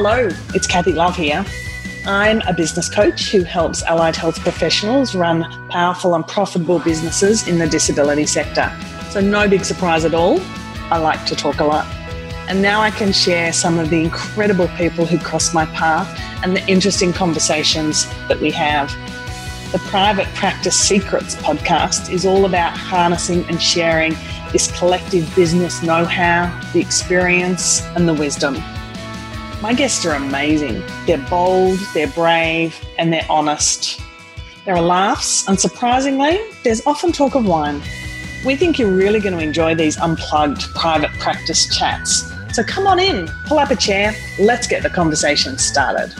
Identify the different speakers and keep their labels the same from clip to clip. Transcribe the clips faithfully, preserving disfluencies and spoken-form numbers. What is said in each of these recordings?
Speaker 1: Hello, it's Kathy Love here. I'm a business coach who helps allied health professionals run powerful and profitable businesses in the disability sector. So no big surprise at all, I like to talk a lot. And now I can share some of the incredible people who cross my path and the interesting conversations that we have. The Private Practice Secrets podcast is all about harnessing and sharing this collective business know-how, the experience and the wisdom. My guests are amazing. They're bold, they're brave, and they're honest. There are laughs, and surprisingly, there's often talk of wine. We think you're really going to enjoy these unplugged private practice chats. So come on in, pull up a chair, let's get the conversation started.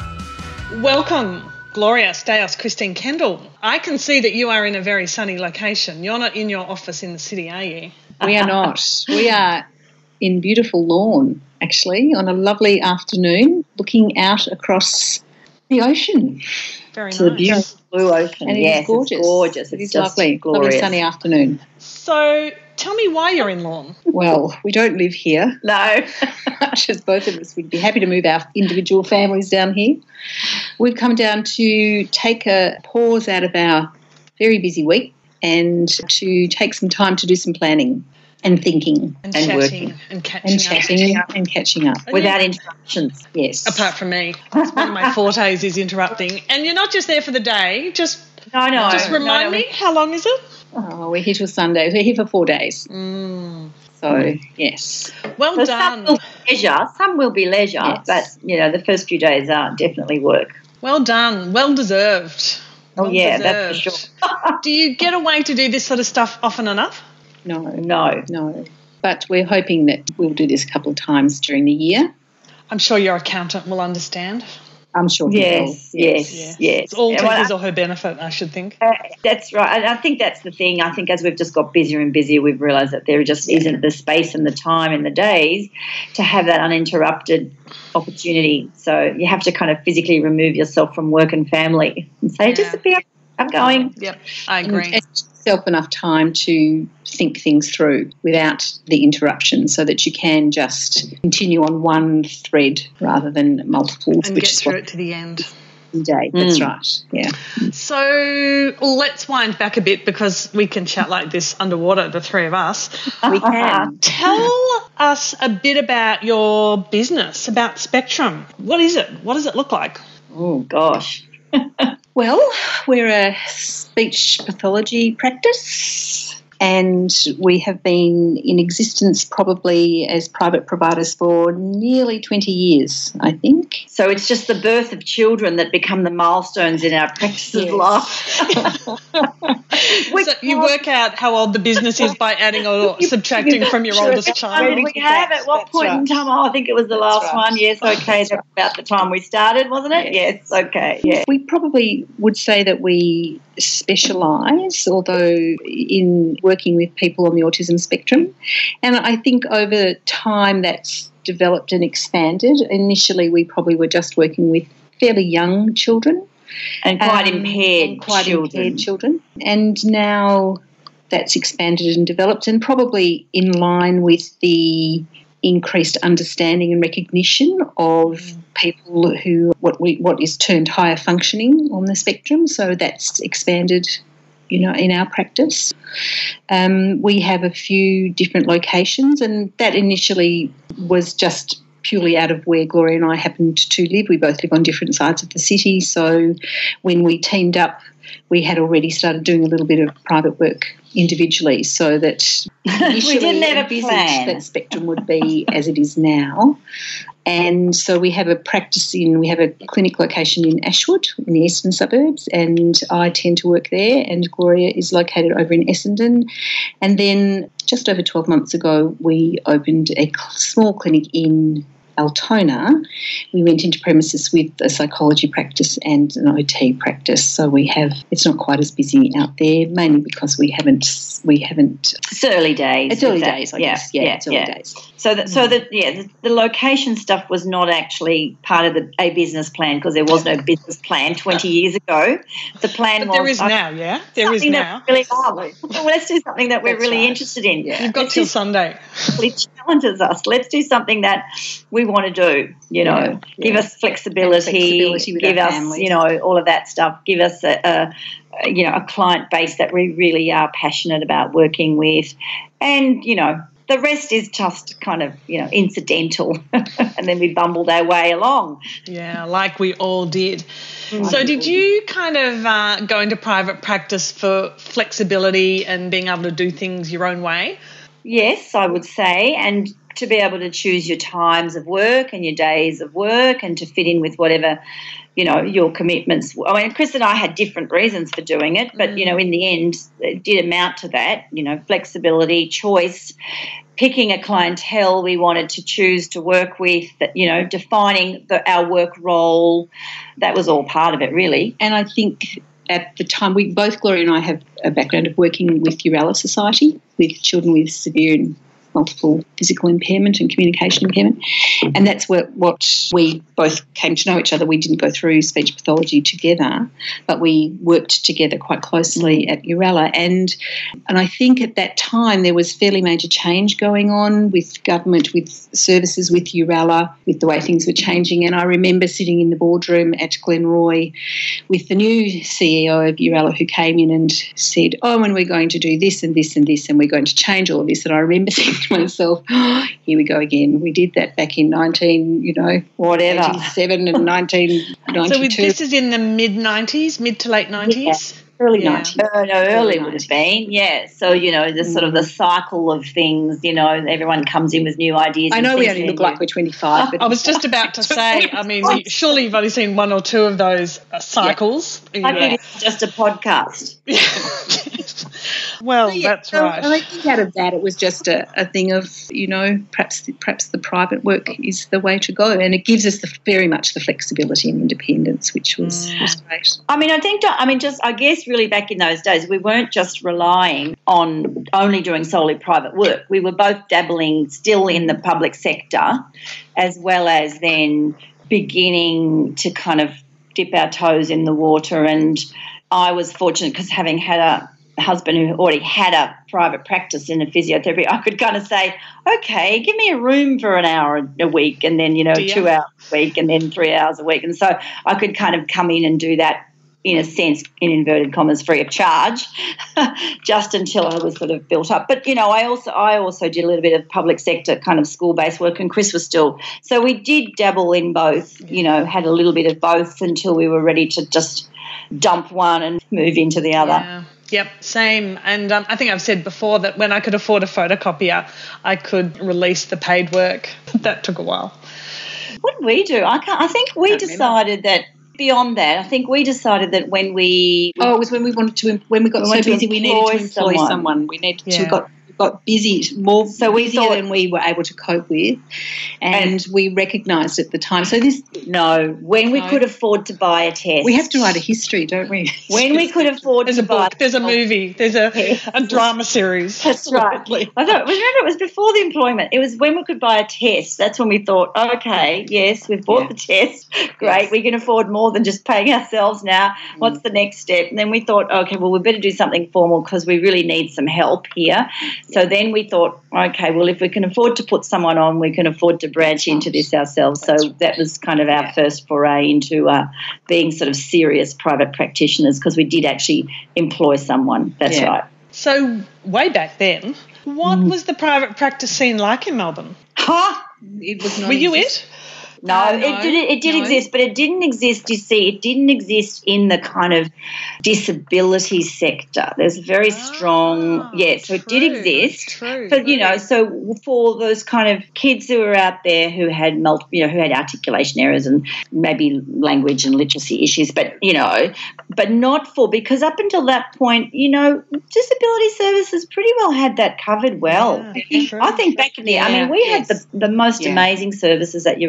Speaker 1: Welcome, Gloria Staios, Christine Kendall. I can see that you are in a very sunny location. You're not in your office in the city, are you?
Speaker 2: We are not. We are in beautiful Lawn, actually, on a lovely afternoon, looking out across the ocean.
Speaker 1: Very
Speaker 3: to
Speaker 1: nice.
Speaker 3: the beautiful blue ocean.
Speaker 2: And it
Speaker 3: yes,
Speaker 2: is gorgeous.
Speaker 3: It's gorgeous.
Speaker 2: It
Speaker 3: It's
Speaker 2: is
Speaker 3: just
Speaker 2: lovely.
Speaker 3: glorious.
Speaker 2: Lovely sunny afternoon.
Speaker 1: So tell me why you're in Lawn.
Speaker 2: Well, we don't live here.
Speaker 3: No.
Speaker 2: Much as both of us would be happy to move our individual families down here. We've come down to take a pause out of our very busy week and to take some time to do some planning and thinking
Speaker 1: And,
Speaker 3: And
Speaker 1: chatting
Speaker 3: working.
Speaker 1: and catching
Speaker 2: and
Speaker 1: up.
Speaker 2: chatting and catching up.
Speaker 3: Without interruptions.
Speaker 2: Yes.
Speaker 1: Apart from me. That's one of my fortes is interrupting. And you're not just there for the day. Just
Speaker 3: No, no.
Speaker 1: just remind
Speaker 3: no, no.
Speaker 1: me, how long is it?
Speaker 2: Oh, we're here till Sunday. We're here for four days.
Speaker 1: Mm.
Speaker 2: So, yes.
Speaker 1: Well
Speaker 3: So some
Speaker 1: done.
Speaker 3: will be leisure. Some will be leisure.
Speaker 2: Yes.
Speaker 3: But, you know, the first few days are definitely work.
Speaker 1: Well done. Well deserved.
Speaker 3: Oh,
Speaker 1: Well
Speaker 3: yeah, that's for
Speaker 1: deserved.
Speaker 3: sure.
Speaker 1: Do you get away to do this sort of stuff often enough?
Speaker 2: No,
Speaker 3: No.
Speaker 2: no. But we're hoping that we'll do this a couple of times during the year.
Speaker 1: I'm sure your accountant will understand.
Speaker 2: I'm sure he will.
Speaker 3: Yes, yes, yes.
Speaker 1: It's all
Speaker 3: And
Speaker 1: to
Speaker 3: well,
Speaker 1: his or her benefit, I should think.
Speaker 3: Uh, that's right. And I think that's the thing. I think as we've just got busier and busier, we've realised that there just isn't the space and the time in the days to have that uninterrupted opportunity. So you have to kind of physically remove yourself from work and family and say,
Speaker 1: Yeah.
Speaker 3: disappear, I'm going.
Speaker 1: Yep, I
Speaker 2: And,
Speaker 1: agree.
Speaker 2: and yourself enough time to think things through without the interruption so that you can just continue on one thread rather than multiples,
Speaker 1: And
Speaker 2: which
Speaker 1: get
Speaker 2: is
Speaker 1: through
Speaker 2: what
Speaker 1: it to the end.
Speaker 2: day. That's
Speaker 3: Mm.
Speaker 2: right. Yeah.
Speaker 1: So let's wind back a bit because we can chat like this underwater, the three of us.
Speaker 2: We can.
Speaker 1: Tell us a bit about your business, about Spectrum. What is it? What does it look like?
Speaker 3: Oh, gosh.
Speaker 2: Well, we're a speech pathology practice and we have been in existence probably as private providers for nearly twenty years, I think.
Speaker 3: So it's just the birth of children that become the milestones in our practice of
Speaker 2: Yes.
Speaker 3: life.
Speaker 1: So you work out how old the business is by adding or subtracting from your oldest
Speaker 3: When
Speaker 1: child.
Speaker 3: did we have at what
Speaker 2: That's
Speaker 3: point in
Speaker 2: right.
Speaker 3: time? Oh, I think it was the last
Speaker 2: right.
Speaker 3: one. Yes, okay. That's about the time we started, wasn't it? Yes, okay. Yeah.
Speaker 2: We probably would say that we specialise, although in working with people on the autism spectrum. And I think over time that's developed and expanded. Initially we probably were just working with fairly young children.
Speaker 3: And quite
Speaker 2: um,
Speaker 3: impaired
Speaker 2: and quite
Speaker 3: children.
Speaker 2: impaired children. And now that's expanded and developed and probably in line with the increased understanding and recognition of people who what we what is termed higher functioning on the spectrum. So that's expanded, you know, in our practice. Um, we have a few different locations, and that initially was just purely out of where Gloria and I happened to live. We both live on different sides of the city, so when we teamed up, we had already started doing a little bit of private work individually, so that initially
Speaker 3: didn't have a
Speaker 2: envisaged
Speaker 3: plan.
Speaker 2: that Spectrum would be as it is now. And so we have a practice in, we have a clinic location in Ashwood in the eastern suburbs, and I tend to work there, and Gloria is located over in Essendon. And then just over twelve months ago, we opened a small clinic in Altona. We went into premises with a psychology practice and an O T practice, so we have, it's not quite as busy out there, mainly because we haven't, we haven't.
Speaker 3: It's early days.
Speaker 2: It's early
Speaker 3: with that.
Speaker 2: days, I
Speaker 3: yeah,
Speaker 2: guess. Yeah,
Speaker 3: yeah,
Speaker 2: it's early
Speaker 3: yeah.
Speaker 2: days.
Speaker 3: So that, so that, yeah, the, the location stuff was not actually part of the, a business plan because there was no business plan twenty years ago. The plan
Speaker 1: But
Speaker 3: was
Speaker 1: there is
Speaker 3: uh,
Speaker 1: now, yeah? There is
Speaker 3: something
Speaker 1: now.
Speaker 3: that really, oh, well, let's do something that we're
Speaker 2: That's
Speaker 3: really
Speaker 2: right.
Speaker 3: interested in.
Speaker 2: Yeah.
Speaker 1: You've got
Speaker 3: Let's
Speaker 1: till
Speaker 3: do
Speaker 1: Sunday.
Speaker 3: really challenges us. Let's do something that we we want to do, you know.
Speaker 2: Yeah, yeah.
Speaker 3: Give us flexibility,
Speaker 2: flexibility with
Speaker 3: give
Speaker 2: our
Speaker 3: us,
Speaker 2: families.
Speaker 3: you know, all of that stuff. Give us a, a, a, you know, a client base that we really are passionate about working with. And, you know, the rest is just kind of, you know, incidental. And then we bumbled our way along.
Speaker 1: Yeah, like we all did. So did you kind of uh, go into private practice for flexibility and being able to do things your own way?
Speaker 3: Yes, I would say, and to be able to choose your times of work and your days of work and to fit in with whatever, you know, your commitments. I mean, Chris and I had different reasons for doing it, but, you know, in the end, it did amount to that, you know, flexibility, choice, picking a clientele we wanted to choose to work with, that, you know, defining the, our work role. That was all part of it, really.
Speaker 2: And I think at the time, we both, Gloria and I, have a background of working with Urella Society with children with severe and multiple physical impairment and communication impairment. And that's what, what we both came to know each other. We didn't go through speech pathology together, but we worked together quite closely at Urella. And, and I think at that time there was fairly major change going on with government, with services, with Urella, with the way things were changing. And I remember sitting in the boardroom at Glenroy with the new C E O of Urella who came in and said, oh, and we're going to do this and this and this and we're going to change all of this. And I remember thinking to myself, oh, here we go again. We did that back in nineteen, you know,
Speaker 3: whatever,
Speaker 2: eighty-seven and nineteen ninety-two.
Speaker 1: So this is in the mid nineties, mid to late nineties?
Speaker 2: Yeah. Early
Speaker 3: yeah.
Speaker 2: nineties.
Speaker 3: Uh, no, early, early would have been, yeah. So, you know, the mm. sort of the cycle of things, you know, everyone comes in with new ideas.
Speaker 2: I know we only look like we're twenty-five. But
Speaker 1: I was just about to say, I mean, surely you've only seen one or two of those uh, cycles.
Speaker 3: Yeah. I think it's just a podcast.
Speaker 1: Well,
Speaker 2: so, yeah,
Speaker 1: that's
Speaker 2: so,
Speaker 1: right.
Speaker 2: And I think out of that it was just a, a thing of, you know, perhaps the, perhaps the private work is the way to go, and it gives us the, very much the flexibility and independence, which was, mm. was great.
Speaker 3: I mean, I think, I mean, just I guess really back in those days we weren't just relying on only doing solely private work. We were both dabbling still in the public sector, as well as then beginning to kind of dip our toes in the water. And I was fortunate because having had a husband who already had a private practice in a physiotherapy, I could kind of say, okay, give me a room for an hour a week and then, you know,
Speaker 1: yeah.
Speaker 3: two hours a week and then three hours a week. And so I could kind of come in and do that in a sense, in inverted commas, free of charge, just until I was sort of built up. But, you know, I also I also did a little bit of public sector kind of school-based work, and Chris was still. So we did dabble in both, you know, had a little bit of both until we were ready to just dump one and move into the other.
Speaker 1: Yeah. Yep, same. And um, I think I've said before that when I could afford a photocopier, I could release the paid work. That took a while.
Speaker 3: What did we do? I can't. I think we decided remember. that. Beyond that, I think we decided that when we
Speaker 2: oh, it was when we wanted to when we got
Speaker 3: we
Speaker 2: so busy we needed to employ someone. someone. We needed
Speaker 1: yeah.
Speaker 2: to got got busy more
Speaker 3: so we
Speaker 2: busier
Speaker 3: thought,
Speaker 2: than we were able to cope with, and, and we recognised at the time. So this
Speaker 3: no, when we
Speaker 2: no.
Speaker 3: could afford to buy a test,
Speaker 2: we have to write a history, don't we?
Speaker 3: When we could afford
Speaker 1: there's
Speaker 3: to
Speaker 1: a book,
Speaker 3: buy,
Speaker 1: there's a movie, there's a, a drama series.
Speaker 3: That's right. I thought, remember, it was before the employment. It was when we could buy a test. That's when we thought, okay, yes, we've bought yeah. the test. Great, yes. we can afford more than just paying ourselves now. Mm. What's the next step? And then we thought, okay, well, we better do something formal because we really need some help here. So yeah. then we thought, okay, well, if we can afford to put someone on, we can afford to branch into this ourselves. So that was kind of our yeah. first foray into uh, being sort of serious private practitioners, because we did actually employ someone. That's
Speaker 2: yeah.
Speaker 3: right.
Speaker 1: So way back then, what mm. was the private practice scene like in Melbourne?
Speaker 3: Huh?
Speaker 2: It was not
Speaker 1: Were you
Speaker 2: exist-
Speaker 1: it?
Speaker 3: No,
Speaker 2: uh, no,
Speaker 3: it did. It did
Speaker 2: no.
Speaker 3: exist, but it didn't exist. You see, it didn't exist in the kind of disability sector. There's a very
Speaker 1: ah,
Speaker 3: strong, yeah. So it
Speaker 1: true,
Speaker 3: did exist,
Speaker 1: true,
Speaker 3: but
Speaker 1: true.
Speaker 3: you know, so for those kind of kids who were out there who had multi, you know, who had articulation errors and maybe language and literacy issues, but you know, but not for because up until that point, you know, disability services pretty well had that covered well.
Speaker 1: Yeah,
Speaker 3: I think back in the,
Speaker 2: yeah,
Speaker 3: I mean, we
Speaker 2: yes.
Speaker 3: had the the most
Speaker 2: yeah.
Speaker 3: amazing services at Urella. We would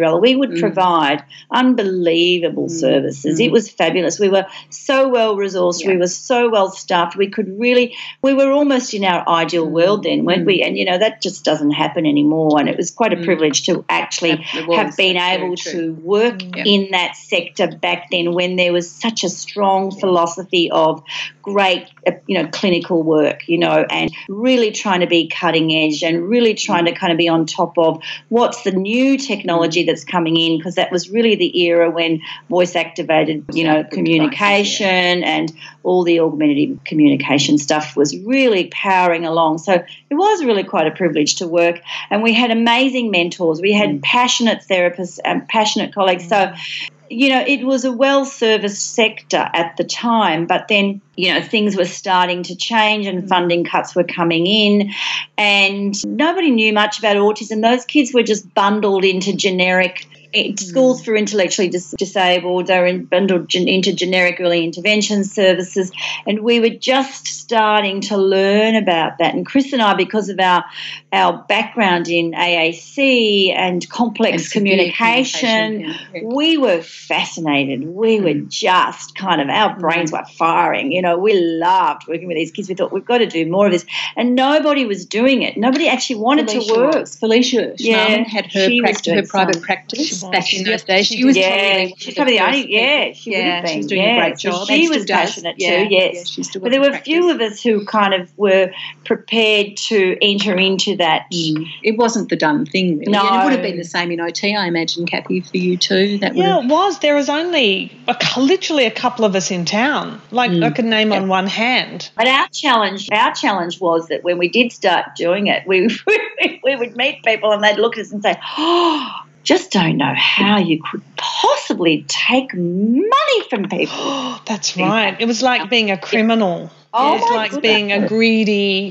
Speaker 3: would
Speaker 2: Mm.
Speaker 3: provide unbelievable
Speaker 2: Mm.
Speaker 3: services.
Speaker 2: Mm.
Speaker 3: It was fabulous. We were so well resourced.
Speaker 2: Yeah.
Speaker 3: We were so well staffed. We could really, we were almost in our ideal
Speaker 2: Mm.
Speaker 3: world then, weren't
Speaker 2: Mm.
Speaker 3: we? And, you know, that just doesn't happen anymore. And it was quite a
Speaker 2: Mm.
Speaker 3: privilege to actually
Speaker 2: It was.
Speaker 3: have been
Speaker 2: That's very
Speaker 3: able
Speaker 2: true.
Speaker 3: to work
Speaker 2: Yeah.
Speaker 3: in that sector back then when there was such a strong philosophy of great, uh, you know, clinical work, you know, and really trying to be cutting edge and really trying to kind of be on top of what's the new technology that's coming in, because that was really the era when voice activated, you know,
Speaker 2: Active
Speaker 3: communication and all the augmentative communication stuff was really powering along. So it was really quite a privilege to work, and we had amazing mentors. We had
Speaker 2: Mm.
Speaker 3: passionate therapists and passionate colleagues. So, you know, it was a well-serviced sector at the time, but then, you know, things were starting to change and funding cuts were coming in, and nobody knew much about autism. Those kids were just bundled into generic schools for intellectually dis- disabled. They were in, bundled gen- into generic early intervention services, and we were just starting to learn about that. And Chris and I, because of our our background in A A C and complex
Speaker 2: And severe
Speaker 3: communication,
Speaker 2: communication, yeah, yeah.
Speaker 3: we were fascinated. We were just kind of, our brains were firing. You know, we loved working with these kids. We thought, we've got to do more of this. And nobody was doing it. Nobody actually wanted
Speaker 2: Felicia
Speaker 3: to work.
Speaker 2: was. Felicia
Speaker 3: Yeah,
Speaker 2: Schmarman had her,
Speaker 3: she was
Speaker 2: pract-
Speaker 3: doing
Speaker 2: her private
Speaker 3: some.
Speaker 2: practice
Speaker 1: She
Speaker 2: back
Speaker 1: was.
Speaker 2: in
Speaker 1: Yep,
Speaker 2: those days.
Speaker 1: she
Speaker 2: She was
Speaker 1: did.
Speaker 2: probably
Speaker 3: Yeah,
Speaker 2: one of
Speaker 3: she's
Speaker 2: the
Speaker 3: probably the
Speaker 2: first
Speaker 3: only, yeah,
Speaker 2: people.
Speaker 3: she would
Speaker 2: yeah,
Speaker 3: have been.
Speaker 2: she was doing
Speaker 3: yeah.
Speaker 2: a great
Speaker 3: So
Speaker 2: job.
Speaker 3: she
Speaker 2: and
Speaker 3: was
Speaker 2: still does.
Speaker 3: passionate
Speaker 2: yeah.
Speaker 3: too, yes.
Speaker 2: Yeah, she's still
Speaker 3: But
Speaker 2: got
Speaker 3: there
Speaker 2: her
Speaker 3: were a few
Speaker 2: practice.
Speaker 3: of us who kind of were prepared to enter into that.
Speaker 2: Mm. It wasn't the done thing, really.
Speaker 3: No.
Speaker 2: And it would have been the same in O T, I imagine, Kathy, for you too. That would
Speaker 1: Yeah,
Speaker 2: have,
Speaker 1: it was. There was only a, cou- literally a couple of us in town. Like
Speaker 2: Mm.
Speaker 1: I could name
Speaker 2: Yeah.
Speaker 1: on one hand.
Speaker 3: But our challenge, our challenge was that when we did start doing it, we we would meet people and they'd look at us and say, "Oh, just don't know how you could possibly take money from people."
Speaker 1: That's right. It was like being a criminal.
Speaker 3: Oh,
Speaker 1: It's
Speaker 3: my
Speaker 1: like
Speaker 3: goodness.
Speaker 1: being a greedy,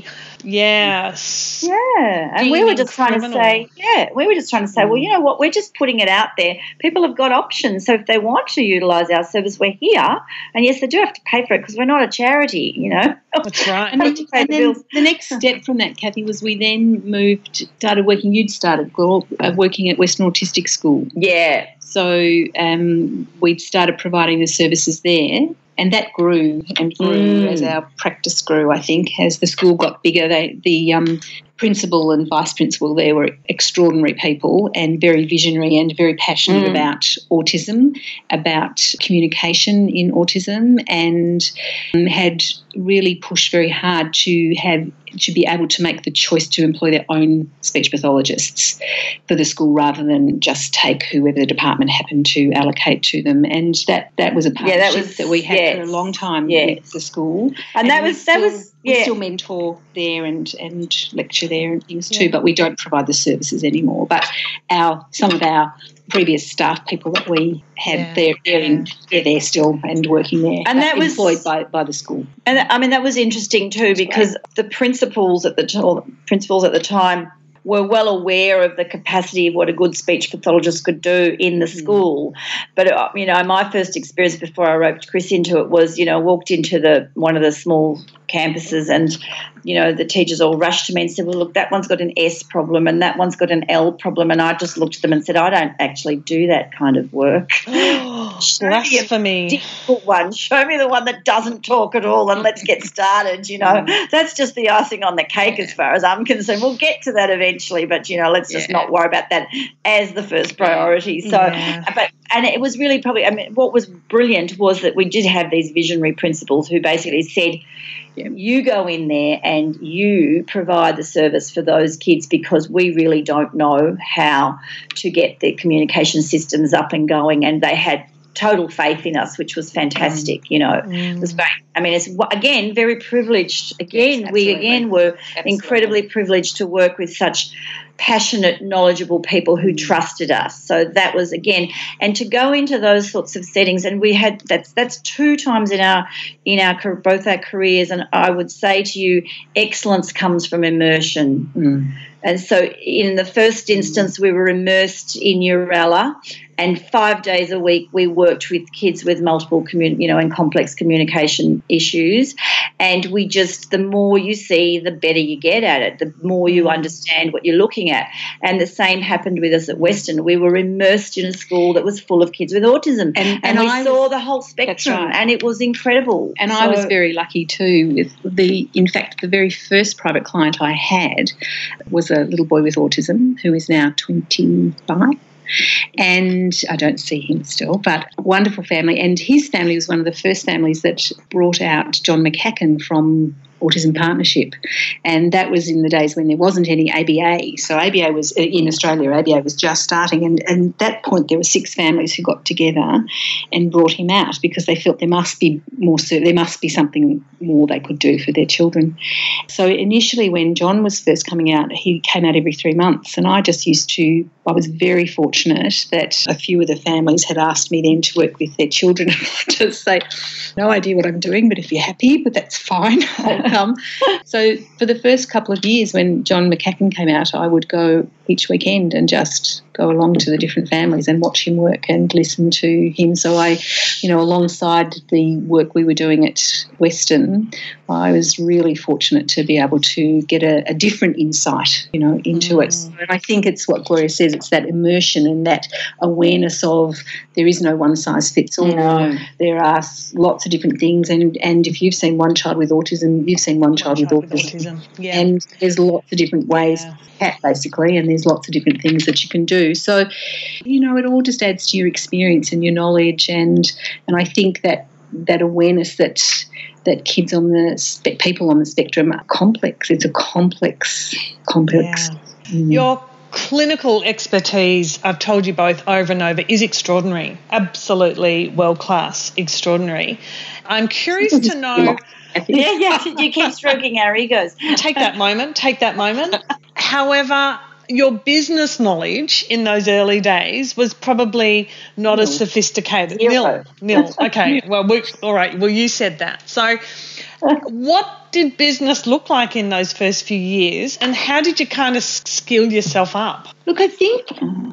Speaker 1: yes.
Speaker 3: Yeah, and we were
Speaker 1: Scheming
Speaker 3: just trying
Speaker 1: criminal.
Speaker 3: to say, yeah, we were just trying to say,
Speaker 2: Mm.
Speaker 3: well, you know what, we're just putting it out there. People have got options, so if they want to utilise our service, we're here. And yes, they do have to pay for it because we're not a charity, you know.
Speaker 1: That's right.
Speaker 3: And
Speaker 2: And,
Speaker 3: have to pay
Speaker 2: and
Speaker 3: the
Speaker 2: then
Speaker 3: bills.
Speaker 2: the next step from that, Kathy, was we then moved, started working, you'd started girl, uh, working at Western Autistic School.
Speaker 3: Yeah,
Speaker 2: So um, we'd started providing the services there, and that grew and grew
Speaker 3: Mm.
Speaker 2: as our practice grew, I think. As the school got bigger, they, the um, principal and vice principal there were extraordinary people and very visionary and very passionate
Speaker 3: Mm.
Speaker 2: about autism, about communication in autism, and um, had really pushed very hard to have to be able to make the choice to employ their own speech pathologists for the school rather than just take whoever the department happened to allocate to them. And that, that was a
Speaker 3: Yeah, that
Speaker 2: partnership
Speaker 3: was-
Speaker 2: that we had
Speaker 3: yes,
Speaker 2: for a long time
Speaker 3: yes.
Speaker 2: with the school.
Speaker 3: and that
Speaker 2: we
Speaker 3: was that
Speaker 2: still-
Speaker 3: was
Speaker 2: we
Speaker 3: yeah.
Speaker 2: still mentor there and, and lecture there and things
Speaker 1: Yeah.
Speaker 2: too, but we don't provide the services anymore. But our some of our previous staff people that we have,
Speaker 1: Yeah.
Speaker 2: they're, they're, in, they're there still and working there,
Speaker 3: And
Speaker 2: but
Speaker 3: that was-
Speaker 2: employed by, by the school.
Speaker 3: And I mean that was interesting too because the principals at the t- or the principals at the time were well aware of the capacity of what a good speech pathologist could do in the school. But uh, you know, my first experience before I roped Chris into it was, you know, I walked into the one of the small campuses and, you know, the teachers all rushed to me and said, well, look, that one's got an S problem and that one's got an L problem. And I just looked at them and said, I don't actually do that kind of work.
Speaker 1: Blasphemy.
Speaker 3: Difficult one. Show me the one that doesn't talk at all and let's get started, you know. That's just the icing on the cake as far as I'm concerned. We'll get to that eventually, but, you know, let's just
Speaker 2: Yeah.
Speaker 3: not worry about that as the first priority. So,
Speaker 1: Yeah.
Speaker 3: but, and it was really probably, I mean, what was brilliant was that we did have these visionary principals who basically said,
Speaker 2: Yeah.
Speaker 3: you go in there and you provide the service for those kids because we really don't know how to get their communication systems up and going, and they had total faith in us, which was fantastic. You know, it was great. I mean, it's again very privileged. Again,
Speaker 2: Yes,
Speaker 3: we
Speaker 2: absolutely.
Speaker 3: again were
Speaker 2: Absolutely.
Speaker 3: incredibly privileged to work with such passionate, knowledgeable people who trusted us. So that was again, and to go into those sorts of settings, and we had that's that's two times in our in our car- both our careers, and I would say to you, excellence comes from immersion.
Speaker 2: Mm.
Speaker 3: And so in the first instance, we were immersed in Urella, and five days a week we worked with kids with multiple, commun- you know, and complex communication issues. And we just, the more you see, the better you get at it, the more you understand what you're looking looking at. And the same happened with us at Western. We were immersed in a school that was full of kids with autism, and, and, and we I saw was, the whole spectrum, right. and it was incredible.
Speaker 2: And
Speaker 3: so,
Speaker 2: I was very lucky too. With the, in fact, the very first private client I had was a little boy with autism who is now twenty-five. And I don't see him still, but a wonderful family. And his family was one of the first families that brought out John McHacken from Autism Partnership, and that was in the days when there wasn't any A B A. So A B A was in Australia, A B A was just starting, and, and at that point there were six families who got together and brought him out because they felt there must be more, there must be something more they could do for their children. So initially when John was first coming out, he came out every three months, and I just used to, I was very fortunate that a few of the families had asked me then to work with their children. To say, no idea what I'm doing, but if you're happy, but that's fine. Come. So for the first couple of years when John McHacken came out, I would go each weekend and just go along to the different families and watch him work and listen to him. So I, you know, alongside the work we were doing at Western, I was really fortunate to be able to get a, a different insight, you know, into mm. it. So I think it's what Gloria says, it's that immersion and that awareness of there is no one size fits all.
Speaker 3: No.
Speaker 2: There are lots of different things, and, and if you've seen one child with autism, you've seen one, one child, child with autism. With autism. Yeah. And there's lots of different ways yeah. at basically, and there's lots of different things that you can do. So, you know, it all just adds to your experience and your knowledge, and and I think that that awareness that that kids on the spe- people on the spectrum are complex. It's a complex, complex.
Speaker 1: Yeah. Mm. Your clinical expertise, I've told you both over and over, is extraordinary. Absolutely world class, extraordinary. I'm curious to know.
Speaker 3: Yeah, yeah, you keep stroking our egos.
Speaker 1: Take that moment, take that moment. However, your business knowledge in those early days was probably not nil. As sophisticated.
Speaker 3: Zero.
Speaker 1: Nil, nil. Okay, well, we, all right, well, you said that. So what did business look like in those first few years, and how did you kind of skill yourself up?
Speaker 2: Look, I think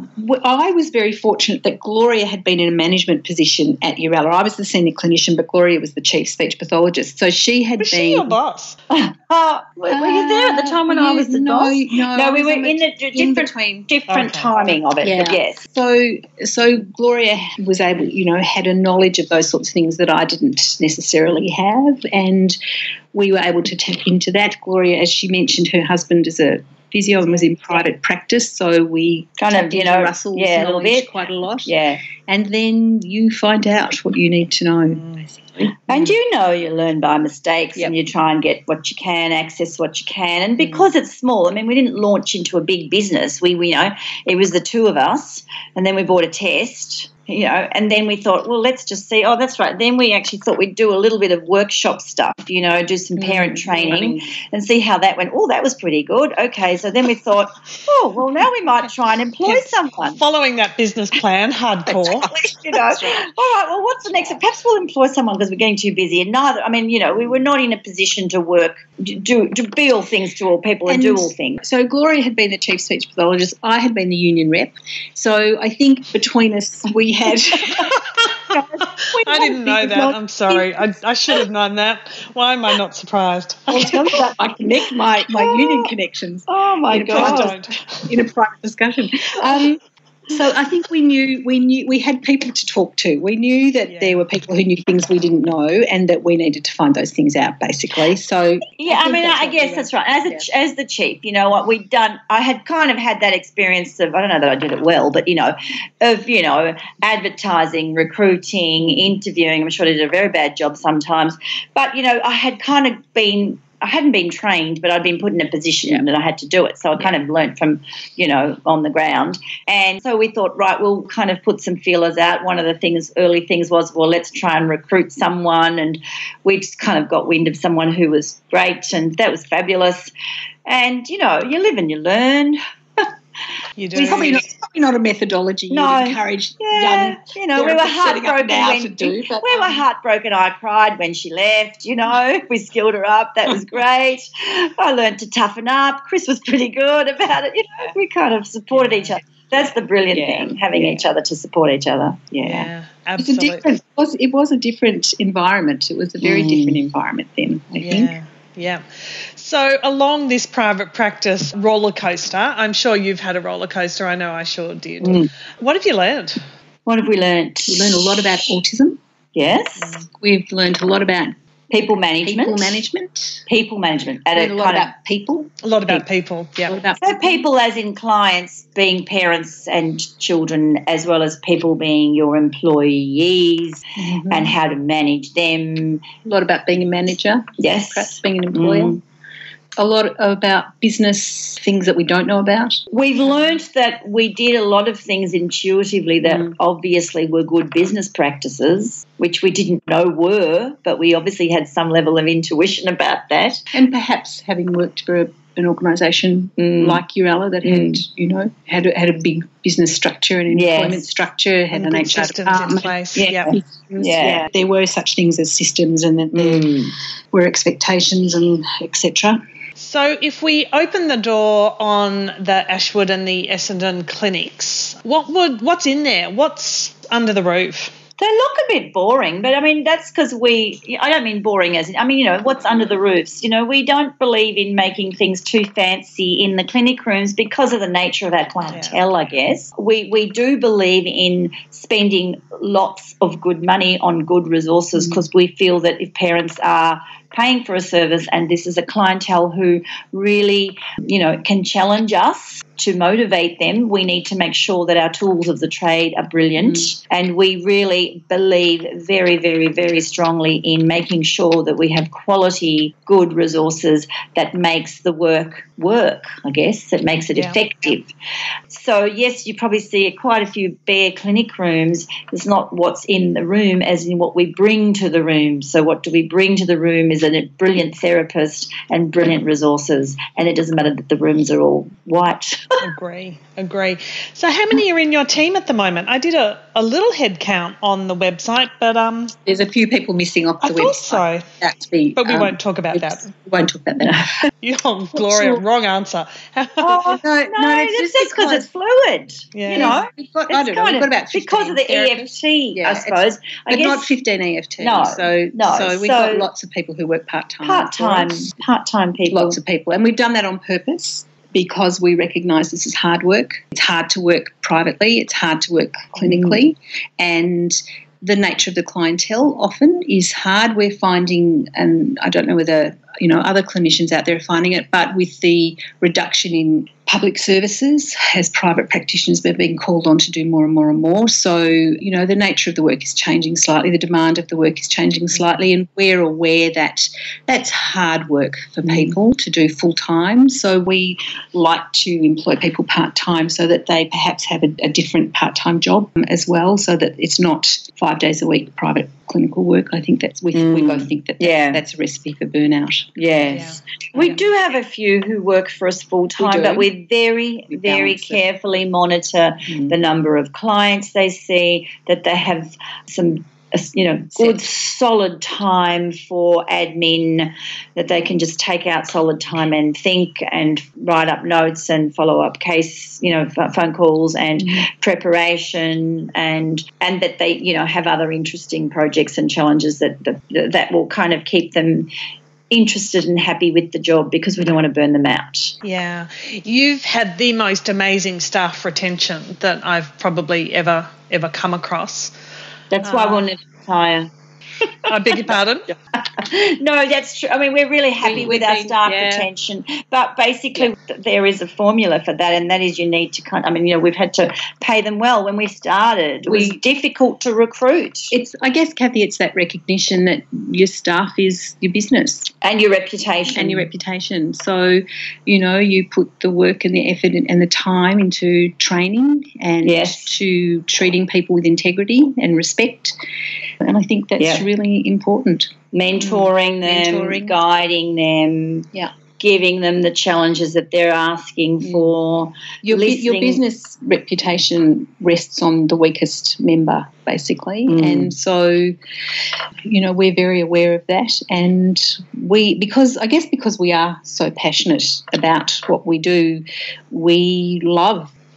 Speaker 2: I was very fortunate that Gloria had been in a management position at Urella. I was the senior clinician, but Gloria was the chief speech pathologist. So she had
Speaker 1: was
Speaker 2: been.
Speaker 1: Was she your boss?
Speaker 3: Oh, were you there at the time when uh, I was the
Speaker 2: no,
Speaker 3: boss?
Speaker 2: No,
Speaker 3: no, we were
Speaker 2: in,
Speaker 3: in the
Speaker 2: in
Speaker 3: different,
Speaker 2: between.
Speaker 3: different okay. timing of it,
Speaker 2: yeah.
Speaker 3: but yes.
Speaker 2: So, so Gloria was able, you know, had a knowledge of those sorts of things that I didn't necessarily have, and we were able to tap into that. Gloria, as she mentioned, her husband is a physio and was in private practice, so we
Speaker 3: kind of, you know, Russell's yeah, a little bit,
Speaker 2: quite a lot.
Speaker 3: Yeah,
Speaker 2: and then you find out what you need to know, basically.
Speaker 3: And you know, you learn by mistakes, yep. and you try and get what you can, access what you can, and because mm. it's small, I mean, we didn't launch into a big business. We, we, you know, it was the two of us, and then we bought a test. You know, and then we thought, well, let's just see. Oh, that's right. Then we actually thought we'd do a little bit of workshop stuff, you know, do some parent mm, training right. and see how that went. Oh, that was pretty good. Okay, so then we thought, oh, well, now we might try and employ yes. someone.
Speaker 1: Following that business plan, hardcore.
Speaker 3: Right, you know, right. all right, well, what's the next? Perhaps we'll employ someone because we're getting too busy. And neither, I mean, you know, we were not in a position to work, do, to be all things to all people and, and do all things.
Speaker 2: So Gloria had been the chief speech pathologist. I had been the union rep. So I think between us, we had
Speaker 1: I didn't know that. I'm sorry. I, I should have known that. Why am I not surprised?
Speaker 2: I'll tell you that I connect my, my oh, union connections.
Speaker 3: Oh my God!
Speaker 1: Don't.
Speaker 2: In a private discussion. Um, so I think we knew we knew we had people to talk to. We knew that yeah. there were people who knew things we didn't know, and that we needed to find those things out, basically. So
Speaker 3: yeah, I, I mean, I guess that's right. As a, yeah. as the chief, you know what we'd done. I had kind of had that experience of I don't know that I did it well, but you know, of you know, advertising, recruiting, interviewing. I'm sure I did a very bad job sometimes, but you know, I had kind of been. I hadn't been trained, but I'd been put in a position yeah. that I had to do it. So I yeah. kind of learnt from, you know, on the ground. And so we thought, right, we'll kind of put some feelers out. One of the things, early things was, well, let's try and recruit someone. And we just kind of got wind of someone who was great, and that was fabulous. And, you know, you live and you learn.
Speaker 1: You do.
Speaker 2: It's probably not, probably not a methodology
Speaker 3: no.
Speaker 2: you'd encourage
Speaker 3: yeah.
Speaker 2: young
Speaker 3: you know, we were heartbroken when
Speaker 2: to do, but,
Speaker 3: we
Speaker 2: um,
Speaker 3: were heartbroken. I cried when she left. You know, we skilled her up. That was great. I learned to toughen up. Chris was pretty good about it. You know, we kind of supported yeah. each other. That's the brilliant yeah. thing, having yeah. each other to support each other. Yeah,
Speaker 1: yeah absolutely.
Speaker 2: It's a different, it, was, it was a different environment. It was a very mm. different environment then, I
Speaker 1: yeah.
Speaker 2: think.
Speaker 1: yeah. So along this private practice roller coaster, I'm sure you've had a roller coaster. I know I sure did. Mm. What have you learned?
Speaker 3: What have we learned?
Speaker 2: We learned a lot about autism.
Speaker 3: Yes.
Speaker 2: We've learned a lot about
Speaker 3: people management.
Speaker 2: People management.
Speaker 3: People management. At
Speaker 2: a, a lot about of, people.
Speaker 1: A lot about people, yeah.
Speaker 3: So people. people as in clients being parents and children, as well as people being your employees, mm-hmm. and how to manage them.
Speaker 2: A lot about being a manager.
Speaker 3: Yes.
Speaker 2: Perhaps being an employer. Mm. A lot about business things that we don't know about.
Speaker 3: We've learned that we did a lot of things intuitively that mm. obviously were good business practices, which we didn't know were, but we obviously had some level of intuition about that.
Speaker 2: And perhaps having worked for a, an organisation mm. like Urella that mm. had, you know, had a, had a big business structure and employment yes. structure, had
Speaker 1: and
Speaker 2: an H R department.
Speaker 1: In place.
Speaker 2: Yeah.
Speaker 1: Yeah.
Speaker 2: Yeah. yeah. There were such things as systems, and that there
Speaker 3: mm.
Speaker 2: were expectations and et cetera.
Speaker 1: So if we open the door on the Ashwood and the Essendon clinics, what would what's in there? What's under the roof?
Speaker 3: They look a bit boring, but I mean, that's because we, I don't mean boring as in, I mean, you know, what's under the roofs? You know, we don't believe in making things too fancy in the clinic rooms because of the nature of our clientele, yeah. I guess. We, we do believe in spending lots of good money on good resources because mm-hmm. we feel that if parents are paying for a service and this is a clientele who really, you know, can challenge us to motivate them, we need to make sure that our tools of the trade are brilliant. Mm. And we really believe very, very, very strongly in making sure that we have quality, good resources that makes the work work, I guess, that makes it yeah. effective. So, yes, you probably see quite a few bare clinic rooms. It's not what's in the room as in what we bring to the room. So what do we bring to the room is a brilliant therapist and brilliant resources, and it doesn't matter that the rooms are all white.
Speaker 1: Agree, agree. So how many are in your team at the moment? I did a, a little head count on the website, but um,
Speaker 2: there's a few people missing off the
Speaker 1: I
Speaker 2: website.
Speaker 1: I thought so.
Speaker 2: That's be,
Speaker 1: but we
Speaker 2: um,
Speaker 1: won't talk about that.
Speaker 2: We won't talk about that.
Speaker 1: Oh, Gloria, wrong answer.
Speaker 3: oh, no, no, no, it's just because it's fluid.
Speaker 1: Yeah.
Speaker 3: You know,
Speaker 2: we've got, I don't know, we've got about
Speaker 3: because of the therapists. E F T, yeah, I suppose. I
Speaker 2: but
Speaker 3: guess,
Speaker 2: not fifteen E F Ts.
Speaker 3: No,
Speaker 2: so,
Speaker 3: no.
Speaker 2: So we've so, got lots of people who work part-time.
Speaker 3: Part-time, part-time people.
Speaker 2: Lots of people. And we've done that on purpose because we recognise this is hard work. It's hard to work privately. It's hard to work clinically. Mm. And the nature of the clientele often is hard. We're finding, and I don't know whether, you know, other clinicians out there are finding it, but with the reduction in public services, as private practitioners, we're being called on to do more and more and more. So, you know, the nature of the work is changing slightly, the demand of the work is changing slightly, and we're aware that that's hard work for people to do full-time. So we like to employ people part-time so that they perhaps have a, a different part-time job as well, so that it's not five days a week private clinical work. I think that's, we, mm. we both think that that's,
Speaker 3: yeah.
Speaker 2: that's a recipe for burnout.
Speaker 3: Yes. Yeah. We do have a few who work for us full-time, but we very, we very carefully it. monitor mm. the number of clients they see, that they have some, you know, good solid time for admin, that they can just take out solid time and think and write up notes and follow up case, you know, phone calls and mm. preparation, and and that they, you know, have other interesting projects and challenges that that, that will kind of keep them interested and happy with the job, because we don't want to burn them out.
Speaker 1: Yeah. You've had the most amazing staff retention that I've probably ever, ever come across.
Speaker 3: That's why uh, we'll never retire.
Speaker 1: I beg your pardon?
Speaker 3: No, that's true. I mean, we're really happy we, with our been, staff yeah. retention, but basically yeah. there is a formula for that, and that is you need to kind of, I mean, you know, we've had to pay them well. When we started, it was we, difficult to recruit.
Speaker 2: It's, I guess, Kathy, it's that recognition that your staff is your business.
Speaker 3: And your reputation.
Speaker 2: And your reputation. So, you know, you put the work and the effort and the time into training and
Speaker 3: yes.
Speaker 2: to treating people with integrity and respect. And I think that's yeah. really important.
Speaker 3: Mentoring them, Mentoring. guiding them,
Speaker 2: yeah.
Speaker 3: giving them the challenges that they're asking yeah. for.
Speaker 2: Your, your business reputation rests on the weakest member, basically. Mm. And so, you know, we're very aware of that. And we, because I guess because we are so passionate about what we do, we love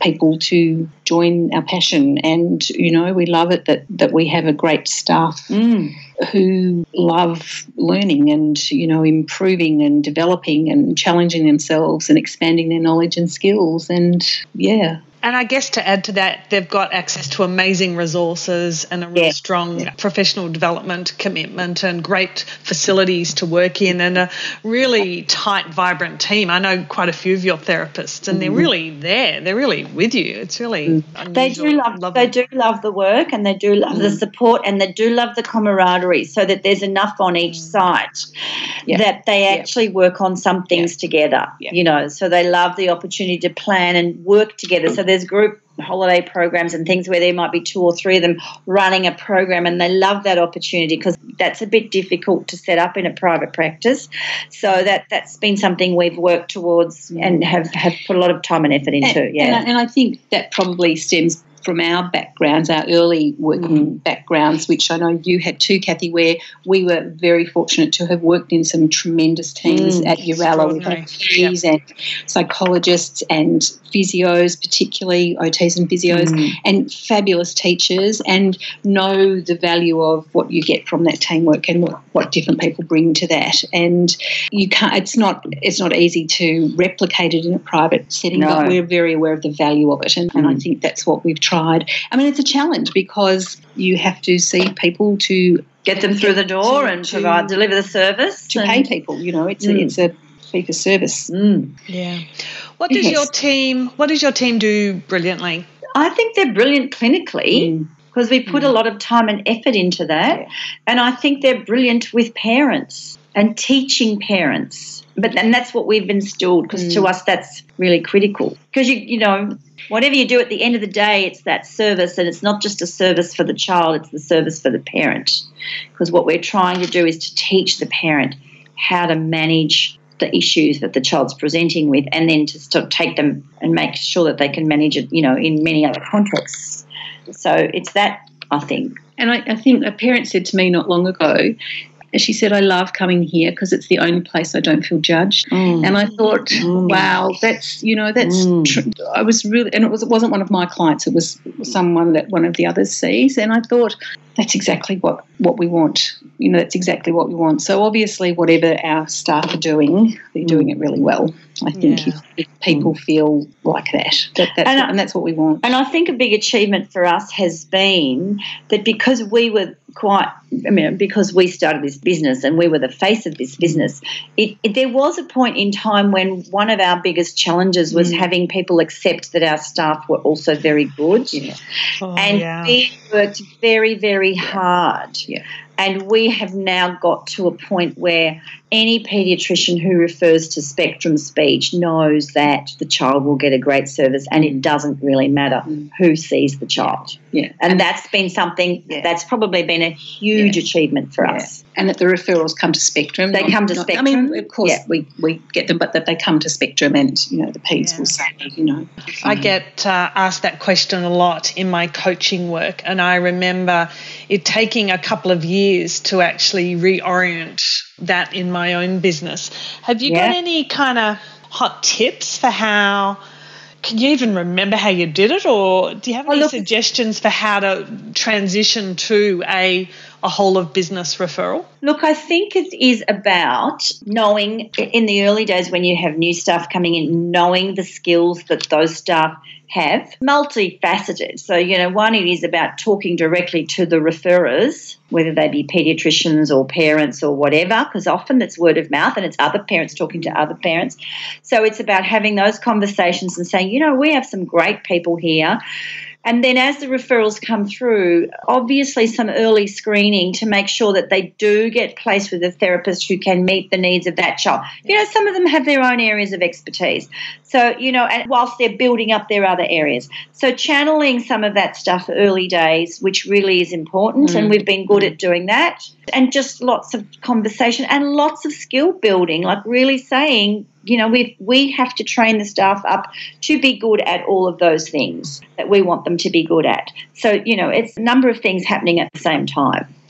Speaker 2: people to join our passion. And, you know, we love it that, that we have a great staff
Speaker 3: Mm.
Speaker 2: who love learning and, you know, improving and developing and challenging themselves and expanding their knowledge and skills. And, yeah.
Speaker 1: And I guess to add to that, they've got access to amazing resources and a really
Speaker 3: Yeah.
Speaker 1: strong yeah. professional development commitment and great facilities to work in and a really tight, vibrant team. I know quite a few of your therapists and mm-hmm. they're really there. They're really with you. It's really mm. unusual.
Speaker 3: They do love,
Speaker 1: love
Speaker 3: they do love the work and they do love mm. the support and they do love the camaraderie so that there's enough on each mm. site yeah. that they actually yeah. work on some things yeah. together, yeah. you know, so they love the opportunity to plan and work together. So there's group holiday programs and things where there might be two or three of them running a program and they love that opportunity because that's a bit difficult to set up in a private practice. So that, that's been something we've worked towards and have, have put a lot of time and effort into.
Speaker 2: And,
Speaker 3: yeah.
Speaker 2: and, I, and I think that probably stems from our backgrounds, our early working mm. backgrounds, which I know you had too, Kathy, where we were very fortunate to have worked in some tremendous teams mm. at Uralla with O Ts yep. and psychologists and physios, particularly O Ts and physios, mm. and fabulous teachers, and know the value of what you get from that teamwork and what, what different people bring to that. And you can't. It's not. It's not easy to replicate it in a private setting,
Speaker 3: no.
Speaker 2: but we're very aware of the value of it, and, mm. and I think that's what we've tried. I mean, it's a challenge because you have to see people to
Speaker 3: get them through the door to, and to provide, deliver the service.
Speaker 2: To pay people, you know, it's mm. a, it's a fee for service.
Speaker 3: Mm.
Speaker 1: Yeah. What does yes. your team, what does your team do brilliantly?
Speaker 3: I think they're brilliant clinically because mm. we put mm. a lot of time and effort into that. Yeah. And I think they're brilliant with parents and teaching parents. But and that's what we've instilled because mm. to us that's really critical. Because, you you know, whatever you do at the end of the day, it's that service, and it's not just a service for the child, it's the service for the parent. Because what we're trying to do is to teach the parent how to manage the issues that the child's presenting with and then to sort of take them and make sure that they can manage it, you know, in many other contexts. So it's that, I think.
Speaker 2: And I, I think a parent said to me not long ago, she said, I love coming here because it's the only place I don't feel judged. Mm. And I thought, mm. wow, that's, you know, that's, mm. tr- I was really, and it, was, it wasn't one of my clients, it was someone that one of the others sees. And I thought, that's exactly what, what we want. You know, that's exactly what we want. So obviously whatever our staff are doing, they're doing it really well. I think yeah. if, if people mm. feel like that, that that's and, what, and that's what we want.
Speaker 3: And I think a big achievement for us has been that because we were quite, I mean, because we started this business and we were the face of this business, it, it, there was a point in time when one of our biggest challenges was mm. having people accept that our staff were also very good.
Speaker 2: Yeah.
Speaker 1: Oh,
Speaker 3: and
Speaker 1: yeah.
Speaker 3: we worked very, very hard.
Speaker 2: Yeah.
Speaker 3: And we have now got to a point where any paediatrician who refers to spectrum speech knows that the child will get a great service and it doesn't really matter mm. who sees the child.
Speaker 2: Yeah.
Speaker 3: And, and that's been something yeah. that's probably been a huge yeah. achievement for yeah. us.
Speaker 2: And that the referrals come to Spectrum.
Speaker 3: They
Speaker 2: not,
Speaker 3: come to
Speaker 2: not,
Speaker 3: Spectrum.
Speaker 2: I mean, of course, yeah. we, we get them, but that they come to Spectrum and, you know, the peds yeah. will say, you know.
Speaker 1: I get uh, asked that question a lot in my coaching work, and I remember it taking a couple of years to actually reorient that in my own business. Have you yeah. got any kind of hot tips for how, can you even remember how you did it, or do you have any oh, look, suggestions for how to transition to a a whole of business referral?
Speaker 3: Look, I think it is about knowing in the early days when you have new staff coming in, knowing the skills that those staff have, multifaceted. So, you know, one, it is about talking directly to the referrers, whether they be paediatricians or parents or whatever, because often it's word of mouth and it's other parents talking to other parents. So it's about having those conversations and saying, you know, we have some great people here. And then as the referrals come through, obviously some early screening to make sure that they do get placed with a therapist who can meet the needs of that child. You know, some of them have their own areas of expertise. So, you know, and whilst they're building up their other areas. So channeling some of that stuff early days, which really is important, mm. and we've been good at doing that. And just lots of conversation and lots of skill building, like really saying, you know, we we have to train the staff up to be good at all of those things that we want them to be good at. So, you know, it's a number of things happening at the same time.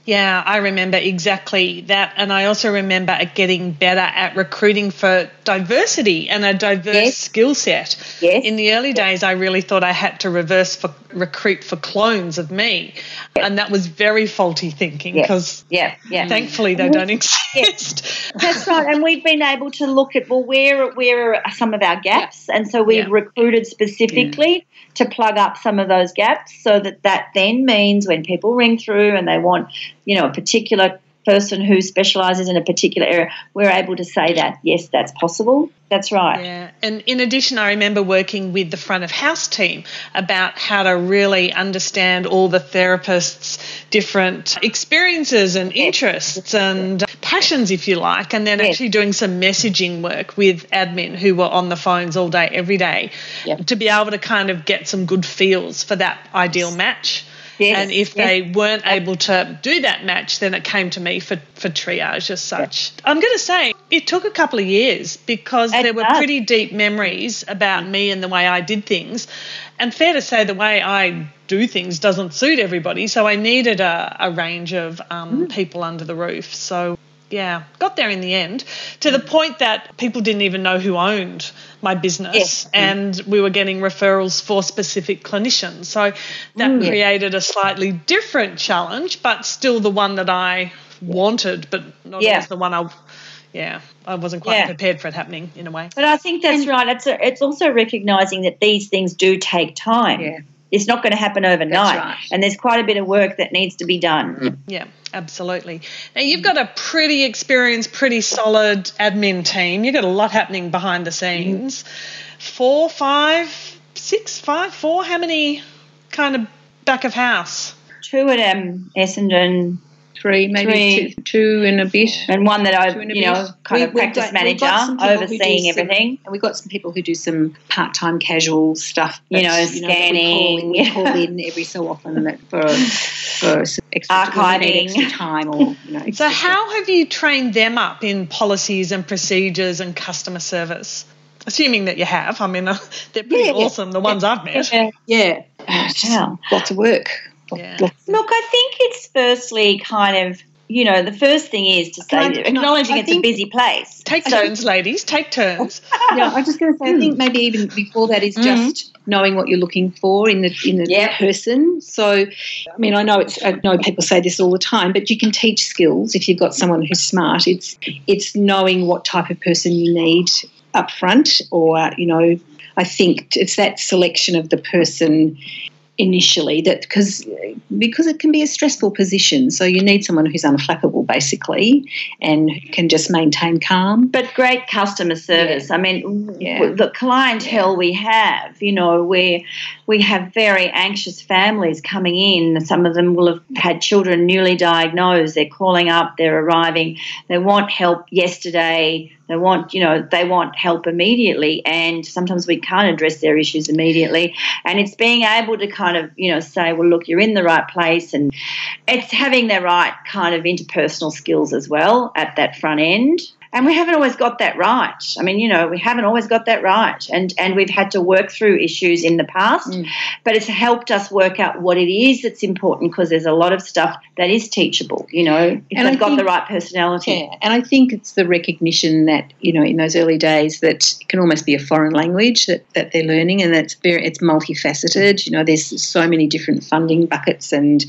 Speaker 1: Yeah, I remember exactly that. And I also remember it getting better at recruiting for diversity and a diverse
Speaker 3: Yes.
Speaker 1: skill set.
Speaker 3: Yes.
Speaker 1: In the early days, I really thought I had to reverse for, recruit for clones of me. Yes. And that was very faulty thinking because
Speaker 3: yeah. Yeah. Yeah.
Speaker 1: thankfully they don't exist.
Speaker 3: That's right. And we've been able to look at, well, where, where are some of our gaps? And so we've yeah. recruited specifically yeah. to plug up some of those gaps, so that that then means when people ring through and they want, you know, a particular person who specialises in a particular area, we're able to say that, yes, that's possible. That's right.
Speaker 1: Yeah. And in addition, I remember working with the front of house team about how to really understand all the therapists' different experiences and interests and passions, if you like, and then yes. actually doing some messaging work with admin who were on the phones all day, every day, yep. to be able to kind of get some good feels for that ideal match. Yes, and if yes. they weren't able to do that match, then it came to me for, for triage as such. Yeah. I'm going to say it took a couple of years because it there were does. pretty deep memories about me and the way I did things. And fair to say the way I do things doesn't suit everybody, so I needed a, a range of um, mm. people under the roof. So, yeah, got there in the end, to the point that people didn't even know who owned my business, yes. and we were getting referrals for specific clinicians. So that mm, created yeah. a slightly different challenge, but still the one that I wanted, but not yeah. always the one I, yeah, I wasn't quite yeah. prepared for it happening in a way.
Speaker 3: But I think that's and, right. It's a, it's also recognising that these things do take time.
Speaker 2: Yeah.
Speaker 3: It's not going to happen overnight,
Speaker 2: right.
Speaker 3: and there's quite a bit of work that needs to be done.
Speaker 1: Yeah, absolutely. Now, you've got a pretty experienced, pretty solid admin team. You've got a lot happening behind the scenes. Mm. Four, five, six, five, four, how many kind of back of house?
Speaker 3: Two at um, Essendon.
Speaker 2: Three, maybe
Speaker 3: Three.
Speaker 2: Two, two and a bit.
Speaker 3: And one that I, you know, kind
Speaker 2: we,
Speaker 3: of practice
Speaker 2: got,
Speaker 3: manager, overseeing everything.
Speaker 2: Some, and we've got some people who do some part-time casual stuff.
Speaker 3: You know, you scanning.
Speaker 2: Know, we, call, we call in every so often that for, for some extra,
Speaker 3: archiving.
Speaker 2: extra time. Or, you know,
Speaker 1: so how have you trained them up in policies and procedures and customer service? Assuming that you have. I mean, they're pretty
Speaker 2: yeah,
Speaker 1: awesome, the
Speaker 2: yeah,
Speaker 1: ones I've met.
Speaker 2: Yeah, yeah. Uh, just lots of work.
Speaker 1: Yeah.
Speaker 3: Look, I think it's firstly kind of, you know, the first thing is to say, I, acknowledging I, I it's a busy place.
Speaker 1: Take turns, ladies, take turns.
Speaker 2: Yeah, I was just going to say, I think maybe even before that is just mm-hmm. knowing what you're looking for in the in the
Speaker 3: yep.
Speaker 2: person. So, I mean, I know it's I know people say this all the time, but you can teach skills if you've got someone who's smart. It's it's knowing what type of person you need up front, or, you know, I think it's that selection of the person initially, that because because it can be a stressful position, so you need someone who's unflappable basically and can just maintain calm.
Speaker 3: But great customer service.
Speaker 2: Yeah.
Speaker 3: I mean,
Speaker 2: yeah.
Speaker 3: the clientele
Speaker 2: yeah.
Speaker 3: we have, you know, where we have very anxious families coming in. Some of them will have had children newly diagnosed. They're calling up, they're arriving, they want help yesterday. They want, you know, they want help immediately, and sometimes we can't address their issues immediately. And it's being able to kind of, you know, say, well, look, you're in the right place, and it's having the right kind of interpersonal skills as well at that front end. And we haven't always got that right. I mean, you know, we haven't always got that right. And and we've had to work through issues in the past, mm. but it's helped us work out what it is that's important, because there's a lot of stuff that is teachable, you know, if
Speaker 2: and
Speaker 3: they've
Speaker 2: I
Speaker 3: got
Speaker 2: think,
Speaker 3: the right personality.
Speaker 2: Yeah, and I think it's the recognition that, you know, in those early days that it can almost be a foreign language that, that they're learning, and that's very, it's multifaceted. You know, there's so many different funding buckets and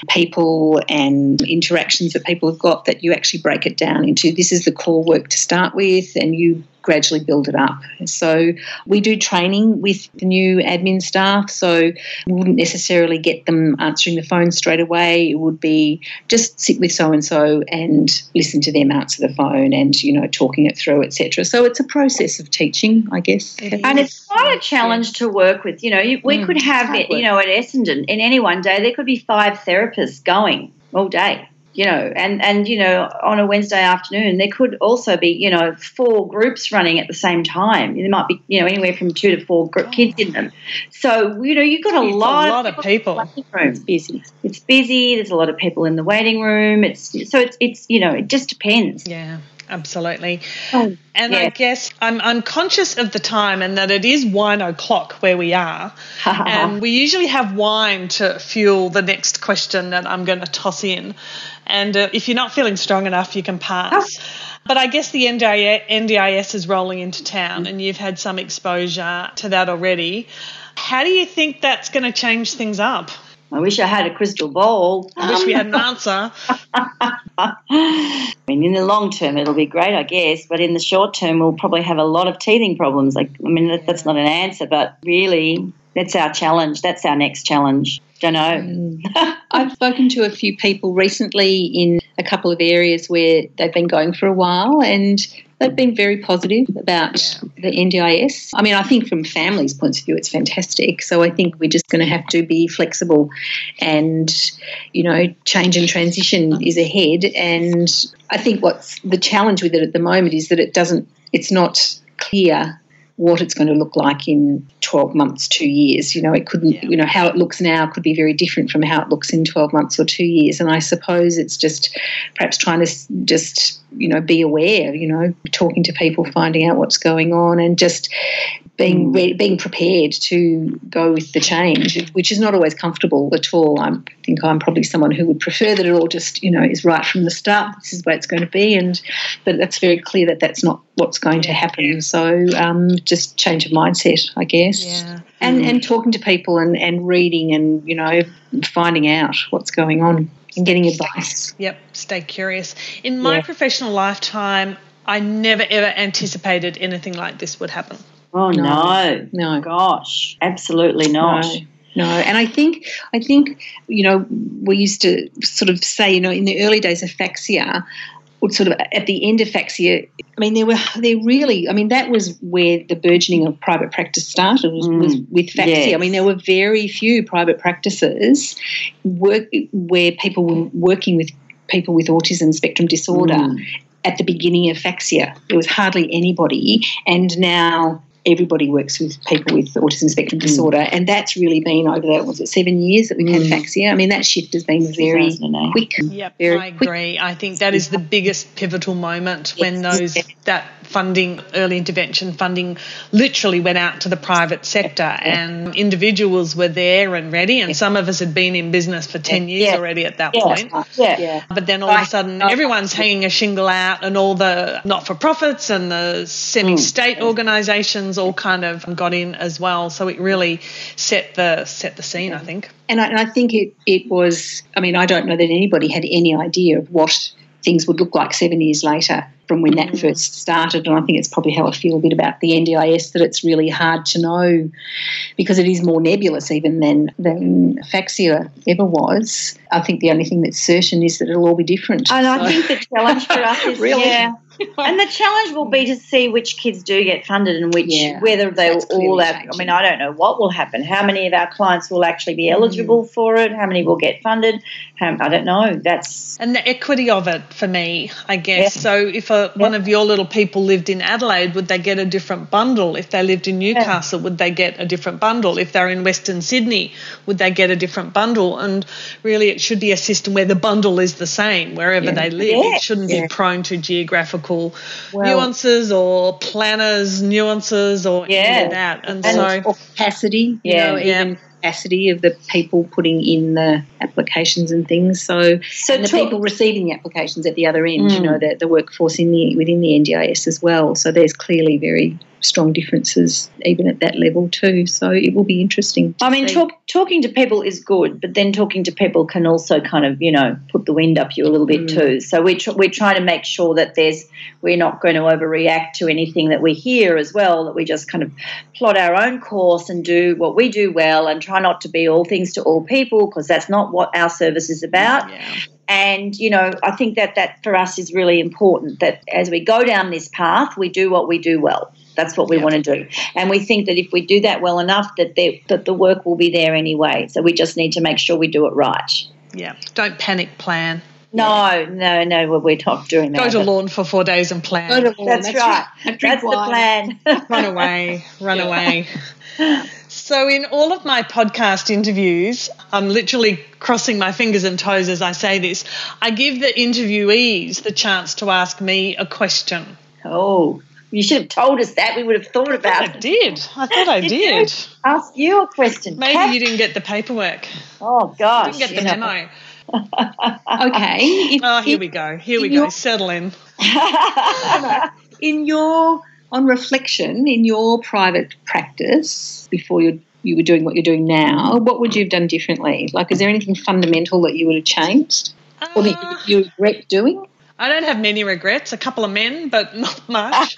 Speaker 2: people and interactions that people have got that you actually break it down into, this is the core work to start with, and you gradually build it up. So we do training with the new admin staff, so we wouldn't necessarily get them answering the phone straight away. It would be just sit with so-and-so and listen to them answer the phone and, you know, talking it through, et cetera. So it's a process of teaching, I guess.
Speaker 3: It and it's quite a challenge to work with. You know, we mm, could have, it, you know, at Essendon, in any one day, there could be five therapists going all day. You know, and, and, you know, on a Wednesday afternoon, there could also be, you know, four groups running at the same time. There might be, you know, anywhere from two to four gr- kids in them. So, you know, you've got a
Speaker 1: it's
Speaker 3: lot,
Speaker 1: a lot of people.
Speaker 3: It's busy. It's busy. There's a lot of people in the waiting room. It's so it's, it's you know, it just depends.
Speaker 1: Yeah. Absolutely.
Speaker 3: Oh,
Speaker 1: and
Speaker 3: yeah.
Speaker 1: I guess I'm, I'm conscious of the time and that it is wine o'clock where we are. And we usually have wine to fuel the next question that I'm going to toss in. And uh, if you're not feeling strong enough, you can pass. But I guess the N D I S is rolling into town and you've had some exposure to that already. How do you think that's going to change things up?
Speaker 3: I wish I had a crystal ball.
Speaker 1: I wish we had an answer.
Speaker 3: I mean, in the long term, it'll be great, I guess. But in the short term, we'll probably have a lot of teething problems. Like, I mean, that, that's not an answer, but really, that's our challenge. That's our next challenge. Don't know.
Speaker 2: Mm. I've spoken to a few people recently in a couple of areas where they've been going for a while and they've been very positive about the N D I S. I mean, I think from families' points of view, it's fantastic. So I think we're just going to have to be flexible and, you know, change and transition is ahead. And I think what's the challenge with it at the moment is that it doesn't, it's not clear what it's going to look like in twelve months, two years. You know, it couldn't, yeah. you know, how it looks now could be very different from how it looks in twelve months or two years. And I suppose it's just perhaps trying to just, you know, be aware, you know, talking to people, finding out what's going on and just being re- being prepared to go with the change, which is not always comfortable at all. I think I'm probably someone who would prefer that it all just, you know, is right from the start. This is where it's going to be. And but that's very clear that that's not what's going to happen. So um, just change of mindset, I guess.
Speaker 1: Yeah.
Speaker 2: And and talking to people and, and reading and, you know, finding out what's going on and getting advice.
Speaker 1: Yep, stay curious. In my
Speaker 2: Yeah.
Speaker 1: professional lifetime, I never, ever anticipated anything like this would happen.
Speaker 3: Oh, no.
Speaker 2: No.
Speaker 3: Gosh, absolutely not.
Speaker 2: No. No, and I think I think you know we used to sort of say, you know, in the early days of Faxia, or sort of at the end of Faxia, I mean, there were there really, I mean, that was where the burgeoning of private practice started was,
Speaker 3: Mm,
Speaker 2: was with Faxia.
Speaker 3: yes.
Speaker 2: I mean, there were very few private practices work where people were working with people with autism spectrum disorder.
Speaker 3: Mm.
Speaker 2: At the beginning of Faxia, there was hardly anybody, and now everybody works with people with autism spectrum disorder, mm. and that's really been over that, was it seven years that we've
Speaker 3: Mm.
Speaker 2: had Faxia? I mean, that shift has been very
Speaker 3: two thousand eight.
Speaker 2: quick.
Speaker 1: Yep,
Speaker 2: very
Speaker 1: I agree.
Speaker 2: quick.
Speaker 1: I think that is the biggest pivotal moment when those that funding, early intervention funding, literally went out to the private sector, and individuals were there and ready, and some of us had been in business for ten years
Speaker 3: Yeah.
Speaker 1: already at that
Speaker 3: Yeah.
Speaker 1: point.
Speaker 3: Yeah.
Speaker 2: Yeah.
Speaker 1: But then all of a sudden, everyone's hanging a shingle out, and all the not-for-profits and the semi-state organisations all kind of got in as well. So it really set the set the scene, I think.
Speaker 2: And I, and I think it, it was, I mean, I don't know that anybody had any idea of what things would look like seven years later from when that
Speaker 1: Mm.
Speaker 2: first started. And I think it's probably how I feel a bit about the N D I S, that it's really hard to know because it is more nebulous even than, than Faxia ever was. I think the only thing that's certain is that it'll all be different.
Speaker 3: And
Speaker 2: So-
Speaker 3: I think the challenge for us is,
Speaker 2: Really?
Speaker 3: yeah. And the challenge will be to see which kids do get funded and which,
Speaker 2: Yeah,
Speaker 3: whether they
Speaker 2: that's
Speaker 3: will all
Speaker 2: clearly
Speaker 3: have, I
Speaker 2: changing.
Speaker 3: mean, I don't know what will happen. How many of our clients will actually be eligible
Speaker 2: Mm.
Speaker 3: for it? How many will get funded? How, I don't know. That's,
Speaker 1: And the equity of it for me, I guess.
Speaker 3: Yeah.
Speaker 1: So if a, one of your little people lived in Adelaide, would they get a different bundle? If they lived in Newcastle, would they get a different bundle? If they're in Western Sydney, would they get a different bundle? And really it should be a system where the bundle is the same wherever
Speaker 2: Yeah.
Speaker 1: they live.
Speaker 3: Yeah.
Speaker 1: It shouldn't
Speaker 2: Yeah.
Speaker 1: be prone to geographical
Speaker 2: Well-
Speaker 1: nuances or planners nuances or any
Speaker 3: Yeah.
Speaker 1: of that. And,
Speaker 3: And-
Speaker 1: so...
Speaker 2: or capacity, you
Speaker 3: Yeah.
Speaker 2: know,
Speaker 1: Yeah.
Speaker 2: even capacity of the people putting in the applications and things. So,
Speaker 3: So
Speaker 2: and the
Speaker 3: talk-
Speaker 2: people receiving the applications at the other end, you
Speaker 3: Mm.
Speaker 2: know, the, the workforce in the within the N D I S as well. So there's clearly very strong differences even at that level too. So it will be interesting. to
Speaker 3: I mean,
Speaker 2: see.
Speaker 3: talk, talking to people is good, but then talking to people can also kind of, you know, put the wind up you a little bit
Speaker 2: Mm.
Speaker 3: too. So we tr- we're trying to make sure that there's, we're not going to overreact to anything that we hear as well, that we just kind of plot our own course and do what we do well and try not to be all things to all people, because that's not what our service is about.
Speaker 1: Yeah.
Speaker 3: And, you know, I think that that for us is really important, that as we go down this path, we do what we do well. That's what we
Speaker 1: Yeah.
Speaker 3: want to do. And we think that if we do that well enough, that they, that the work will be there anyway. So we just need to make sure we do it right.
Speaker 1: Yeah. Don't panic plan.
Speaker 3: No, no, no, well, we're not doing that.
Speaker 1: Go to
Speaker 3: but
Speaker 1: lawn for four days and plan.
Speaker 2: Go to lawn,
Speaker 3: That's, right.
Speaker 2: Drink
Speaker 3: That's the
Speaker 2: wine.
Speaker 3: plan.
Speaker 1: Run away. Run
Speaker 2: Yeah.
Speaker 1: away. So in all of my podcast interviews, I'm literally crossing my fingers and toes as I say this, I give the interviewees the chance to ask me a question.
Speaker 3: Oh, you should have told us that. We would have thought about it.
Speaker 1: I did. I thought I did.
Speaker 3: Ask you a question.
Speaker 1: Maybe
Speaker 3: Kath?
Speaker 1: you didn't get the paperwork.
Speaker 3: Oh, gosh.
Speaker 1: You didn't get the
Speaker 3: you know.
Speaker 1: memo.
Speaker 2: Okay. If,
Speaker 1: Oh, here
Speaker 2: if,
Speaker 1: we go. Here we
Speaker 2: in
Speaker 1: go.
Speaker 2: your-
Speaker 1: Settle in.
Speaker 2: in your, on reflection, in your private practice, before you you were doing what you're doing now, what would you have done differently? Like, is there anything fundamental that you would have changed, or that
Speaker 1: Uh,
Speaker 2: you regret doing?
Speaker 1: I don't have many regrets, a couple of men, but not much.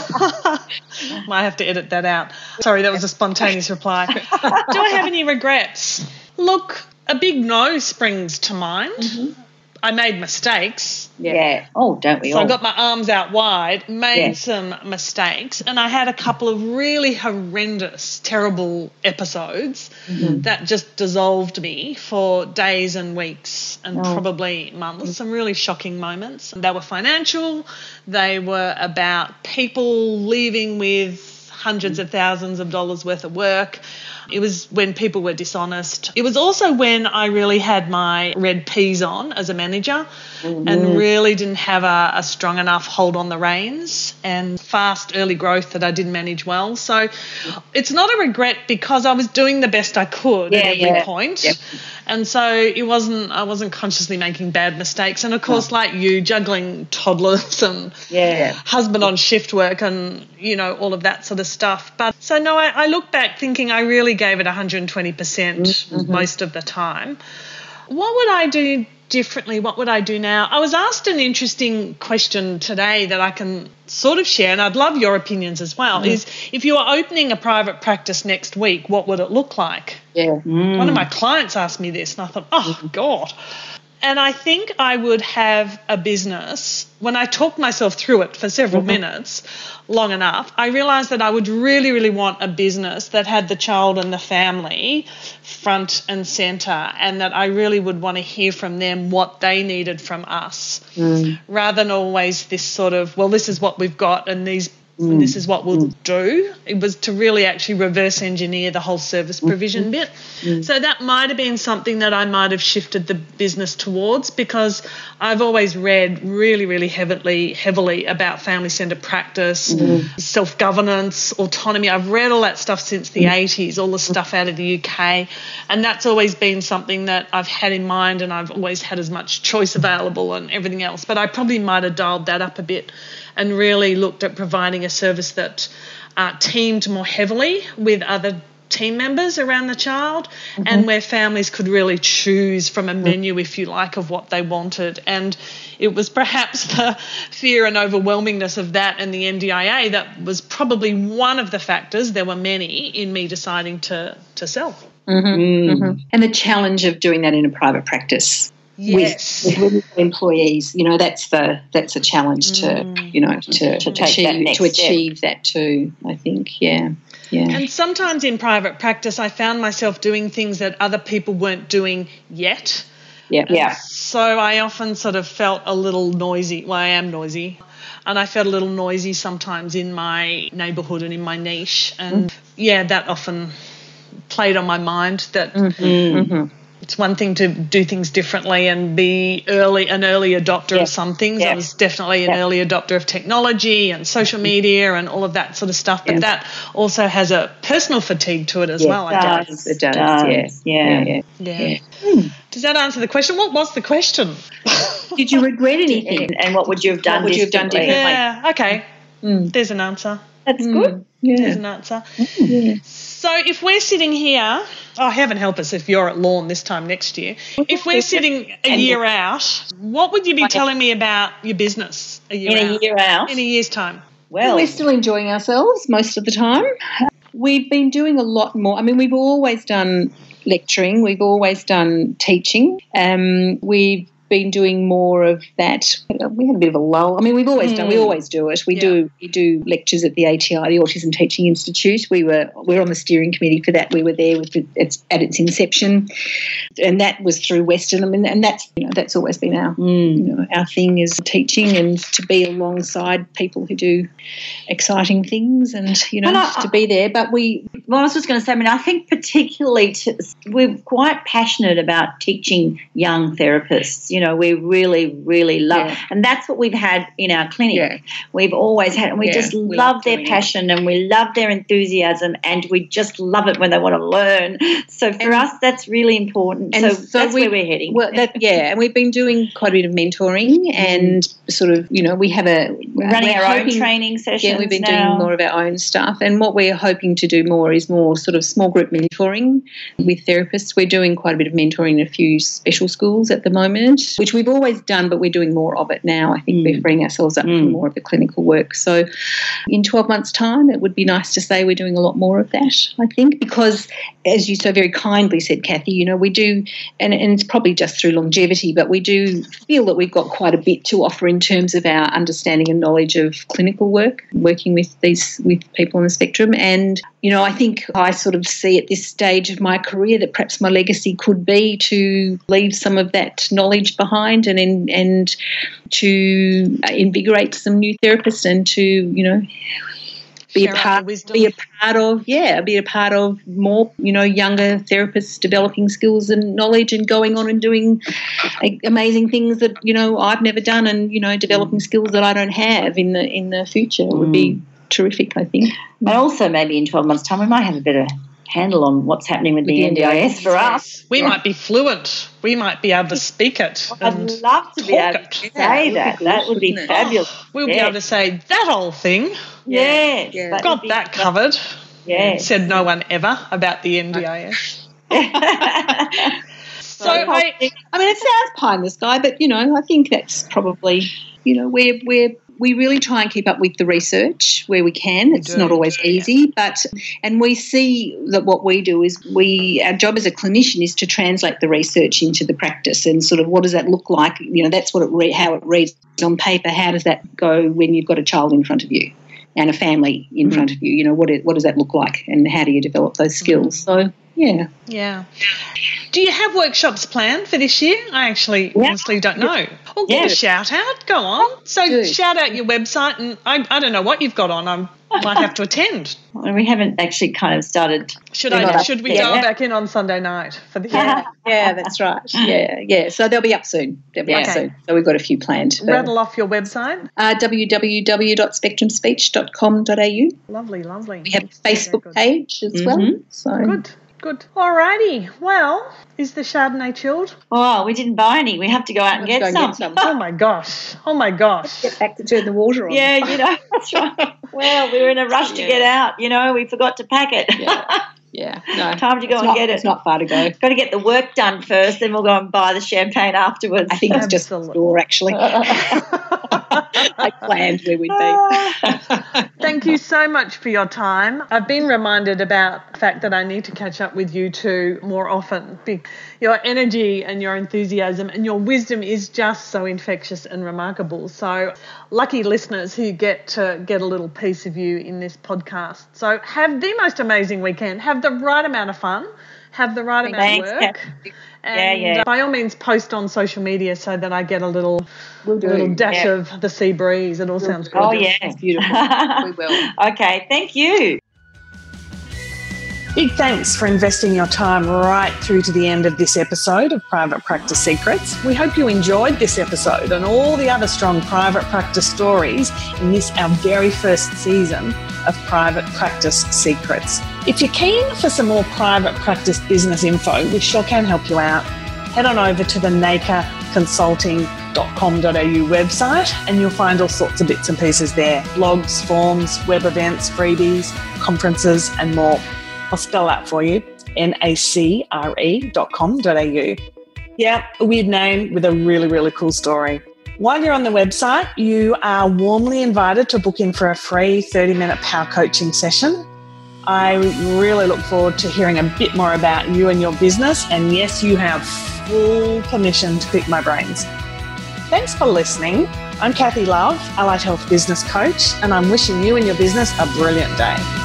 Speaker 1: Might have to edit that out. Sorry, that was a spontaneous reply. Do I have any regrets? Look, a big no springs to mind.
Speaker 2: Mm-hmm.
Speaker 1: I made mistakes.
Speaker 3: Yeah. Oh, don't we
Speaker 1: So
Speaker 3: all?
Speaker 1: I got my arms out wide, made
Speaker 3: Yeah.
Speaker 1: some mistakes, and I had a couple of really horrendous, terrible episodes
Speaker 3: Mm-hmm.
Speaker 1: that just dissolved me for days and weeks and
Speaker 3: Oh.
Speaker 1: probably months. Some really shocking moments. They were financial. They were about people leaving with hundreds of thousands of dollars worth of work. It was when people were dishonest. It was also when I really had my red peas on as a manager and really didn't have a, a strong enough hold on the reins and fast early growth that I didn't manage well. So it's not a regret because I was doing the best I could at
Speaker 3: Yeah,
Speaker 1: every
Speaker 3: yeah.
Speaker 1: point.
Speaker 3: Yep.
Speaker 1: And so it wasn't, I wasn't consciously making bad mistakes. And of course, like you, juggling toddlers and
Speaker 3: Yeah.
Speaker 1: husband on shift work and, you know, all of that sort of stuff. But so, no, I, I look back thinking I really gave it one hundred twenty percent
Speaker 3: Mm-hmm.
Speaker 1: most of the time. What would I do differently? What would I do now? I was asked an interesting question today that I can sort of share, and I'd love your opinions as well, is if you were opening a private practice next week, what would it look like?
Speaker 2: Yeah.
Speaker 1: One of my clients asked me this and I thought, oh, God. And I think I would have a business, when I talked myself through it for several minutes, long enough, I realised that I would really, really want a business that had the child and the family front and centre, and that I really would want to hear from them what they needed from us, rather than always this sort of, well, this is what we've got and these and this is what we'll do. It was to really actually reverse engineer the whole service provision bit. So that might have been something that I might have shifted the business towards, because I've always read really, really heavily, heavily about family-centred practice, self-governance, autonomy. I've read all that stuff since the eighties, all the stuff out of the U K, and that's always been something that I've had in mind, and I've always had as much choice available and everything else. But I probably might have dialed that up a bit and really looked at providing a service that uh, teamed more heavily with other team members around the child, and where families could really choose from a menu, if you like, of what they wanted. And it was perhaps the fear and overwhelmingness of that and the N D I A that was probably one of the factors, there were many, in me deciding to, to sell.
Speaker 2: And the challenge of doing that in a private practice.
Speaker 1: Yes.
Speaker 2: With, with employees, you know, that's the that's a challenge to you know to,
Speaker 3: To take that
Speaker 2: achieve
Speaker 3: next
Speaker 2: to achieve that too. I think, yeah, yeah.
Speaker 1: And sometimes in private practice, I found myself doing things that other people weren't doing yet.
Speaker 2: Yeah,
Speaker 3: Yeah.
Speaker 1: So I often sort of felt a little noisy. Well, I am noisy. And I felt a little noisy sometimes in my neighbourhood and in my niche. And, yeah, that often played on my mind that it's one thing to do things differently and be early an early adopter
Speaker 3: Yeah.
Speaker 1: of some things.
Speaker 3: Yeah.
Speaker 1: I was definitely an
Speaker 3: Yeah.
Speaker 1: early adopter of technology and social media and all of that sort of stuff. But
Speaker 2: Yeah.
Speaker 1: that also has a personal fatigue to it as
Speaker 2: Yeah,
Speaker 1: well, I
Speaker 3: Does,
Speaker 1: guess.
Speaker 2: it does,
Speaker 3: does,
Speaker 2: yeah.
Speaker 3: yeah.
Speaker 1: Yeah. Does that answer the question? What was the question?
Speaker 2: Did you regret anything?
Speaker 3: And, and what would you have done
Speaker 2: What would you have done
Speaker 3: differently?
Speaker 2: differently?
Speaker 1: Yeah, okay.
Speaker 2: Mm.
Speaker 1: There's an answer.
Speaker 3: That's good.
Speaker 1: There's
Speaker 2: Yeah.
Speaker 1: an answer. So if we're sitting here, oh, heaven help us if you're at Lawn this time next year. If we're sitting a year out, what would you be telling me about your business a year
Speaker 3: In
Speaker 1: out?
Speaker 3: a year out.
Speaker 1: In a year's time.
Speaker 3: Well,
Speaker 2: We're still enjoying ourselves most of the time. We've been doing a lot more. I mean, we've always done lecturing. We've always done teaching. Um, we've been doing more of that. We had a bit of a lull. I mean, we've always done. We always do it. We
Speaker 1: Yeah.
Speaker 2: do. We do lectures at the A T I, the Autism Teaching Institute. We were we're on the steering committee for that. We were there with it's at its inception, and that was through Western. I mean, and that's you know that's always been our you know our thing is teaching and to be alongside people who do exciting things and you know
Speaker 3: And I-
Speaker 2: to be there. But we
Speaker 3: Well, I was just going to say, I mean, I think particularly to, we're quite passionate about teaching young therapists. You know, we really, really love,
Speaker 2: Yeah.
Speaker 3: and that's what we've had in our clinic.
Speaker 2: Yeah.
Speaker 3: We've always had, and we
Speaker 2: Yeah,
Speaker 3: just
Speaker 2: we
Speaker 3: love
Speaker 2: love
Speaker 3: their
Speaker 2: doing it.
Speaker 3: passion and we love their enthusiasm, and we just love it when they want to learn. So for
Speaker 2: And-
Speaker 3: us, that's really important.
Speaker 2: and
Speaker 3: So,
Speaker 2: so
Speaker 3: that's
Speaker 2: we-
Speaker 3: where we're heading.
Speaker 2: Well, that, yeah, and we've been doing quite a bit of mentoring and sort of, you know, we have a
Speaker 3: we're running
Speaker 2: we're
Speaker 3: our
Speaker 2: hoping-
Speaker 3: own training sessions.
Speaker 2: Yeah, we've been
Speaker 3: now.
Speaker 2: doing more of our own stuff, and what we're hoping to do more is more sort of small group mentoring with therapists. We're doing quite a bit of mentoring in a few special schools at the moment, which we've always done, but we're doing more of it now. I think
Speaker 3: Mm.
Speaker 2: we're freeing ourselves up
Speaker 3: Mm.
Speaker 2: for more of the clinical work. So in twelve months' time, it would be nice to say we're doing a lot more of that, I think, because as you so very kindly said, Kathy, you know, we do, and, and it's probably just through longevity, but we do feel that we've got quite a bit to offer in terms of our understanding and knowledge of clinical work, working with these with people on the spectrum. And, you know, I think I sort of see at this stage of my career that perhaps my legacy could be to leave some of that knowledge behind and in, and to invigorate some new therapists and to, you know, be
Speaker 4: Share
Speaker 2: a
Speaker 4: out
Speaker 2: part,
Speaker 4: the wisdom.
Speaker 2: be a part of, yeah, be a part of more, you know, younger therapists developing skills and knowledge and going on and doing a- amazing things that, you know, I've never done, and, you know, developing skills that I don't have in the in the future. It would be terrific, I think.
Speaker 3: And also maybe in twelve months' time we might have a better handle on what's happening with,
Speaker 2: With
Speaker 3: the
Speaker 2: the
Speaker 3: N D I S for us.
Speaker 4: We might be fluent. We might be able to speak it.
Speaker 3: I'd
Speaker 4: and
Speaker 3: love to be
Speaker 4: talk
Speaker 3: able
Speaker 4: it.
Speaker 3: to
Speaker 2: Yeah,
Speaker 3: say
Speaker 2: it would be
Speaker 3: that.
Speaker 2: good,
Speaker 3: That would be
Speaker 2: wouldn't it?
Speaker 3: fabulous.
Speaker 4: We'll be
Speaker 3: Yeah.
Speaker 4: able to say that old thing.
Speaker 3: Yes,
Speaker 2: Yeah.
Speaker 3: that
Speaker 4: Got
Speaker 3: would be
Speaker 4: that covered.
Speaker 3: Yes.
Speaker 4: Said no one ever about the N D I S. So
Speaker 3: So
Speaker 4: I,
Speaker 2: I mean, it sounds pie in the sky, but, you know, I think that's probably, you know, we're, we're, we really try and keep up with the research where we can. It's
Speaker 4: do,
Speaker 2: not always
Speaker 4: do, yeah.
Speaker 2: easy, but, and we see that what we do is we, our job as a clinician is to translate the research into the practice and sort of what does that look like? You know, that's what it re- how it reads on paper. How does that go when you've got a child in front of you and a family in
Speaker 3: Mm-hmm.
Speaker 2: front of you? You know, what it, what does that look like and how do you develop those skills? So, yeah.
Speaker 4: yeah. Do you have workshops planned for this year? I actually
Speaker 3: Yeah.
Speaker 4: honestly don't know. Well, give
Speaker 3: Yeah.
Speaker 4: a shout out. Go on. So
Speaker 2: Do.
Speaker 4: shout out your website, and I, I don't know what you've got on. I might have to attend.
Speaker 3: And we haven't actually kind of started.
Speaker 4: Should
Speaker 3: We're
Speaker 4: I?
Speaker 3: not
Speaker 4: Should we
Speaker 3: up
Speaker 4: dial
Speaker 3: yet.
Speaker 4: back in on Sunday night for the
Speaker 2: Yeah, yeah, that's right. Yeah, yeah. So they'll be up soon. They'll be up
Speaker 4: Okay.
Speaker 2: soon. So we've got a few planned. So,
Speaker 4: rattle off your website?
Speaker 2: uh, w w w dot spectrum speech dot com dot a u.
Speaker 4: Lovely, lovely.
Speaker 2: We have a
Speaker 4: Very
Speaker 2: Facebook
Speaker 4: good.
Speaker 2: page as well.
Speaker 3: Mhm.
Speaker 2: So
Speaker 4: Good, good. Alrighty. Well, is the Chardonnay chilled?
Speaker 3: Oh, we didn't buy any. We have to go out and
Speaker 2: Let's
Speaker 3: get
Speaker 2: go and
Speaker 3: some.
Speaker 2: get
Speaker 4: Oh my gosh. Oh my gosh.
Speaker 2: get back to turn the water on.
Speaker 3: Yeah, you know, that's right. Well, we were in a rush to
Speaker 2: Yeah.
Speaker 3: get out. You know, we forgot to pack it.
Speaker 2: Yeah. Yeah, no.
Speaker 3: Time to go
Speaker 2: it's
Speaker 3: and
Speaker 2: not,
Speaker 3: get it.
Speaker 2: It's not far to go.
Speaker 3: Got to get the work done first, then we'll go and buy the champagne afterwards.
Speaker 2: I think it's just the
Speaker 4: Absolutely.
Speaker 2: door, actually. I planned where we'd be.
Speaker 4: Thank you so much for your time. I've been reminded about the fact that I need to catch up with you two more often. Be- Your energy and your enthusiasm and your wisdom is just so infectious and remarkable. So lucky listeners who get to get a little piece of you in this podcast. So have the most amazing weekend. Have the right amount of fun. Have the right amount
Speaker 3: Thanks,
Speaker 4: of work.
Speaker 3: Kath.
Speaker 4: And
Speaker 3: Yeah, yeah.
Speaker 4: by all means, post on social media so that I get a little,
Speaker 2: We'll do.
Speaker 4: little dash
Speaker 3: Yeah.
Speaker 4: of the sea breeze. It all sounds good.
Speaker 3: Oh,
Speaker 2: do.
Speaker 3: yeah.
Speaker 2: It's beautiful. We will.
Speaker 3: Okay, thank you.
Speaker 1: Big thanks for investing your time right through to the end of this episode of Private Practice Secrets. We hope you enjoyed this episode and all the other strong private practice stories in this, our very first season of Private Practice Secrets. If you're keen for some more private practice business info, we sure can help you out. Head on over to the naker consulting dot com dot a u website and you'll find all sorts of bits and pieces there. Blogs, forms, web events, freebies, conferences and more. I'll spell that for you, N A C R E dot com dot a u. Yeah, a weird name with a really, really cool story. While you're on the website, you are warmly invited to book in for a free thirty-minute power coaching session. I really look forward to hearing a bit more about you and your business, and yes, you have full permission to pick my brains. Thanks for listening. I'm Kathy Love, Allied Health Business Coach, and I'm wishing you and your business a brilliant day.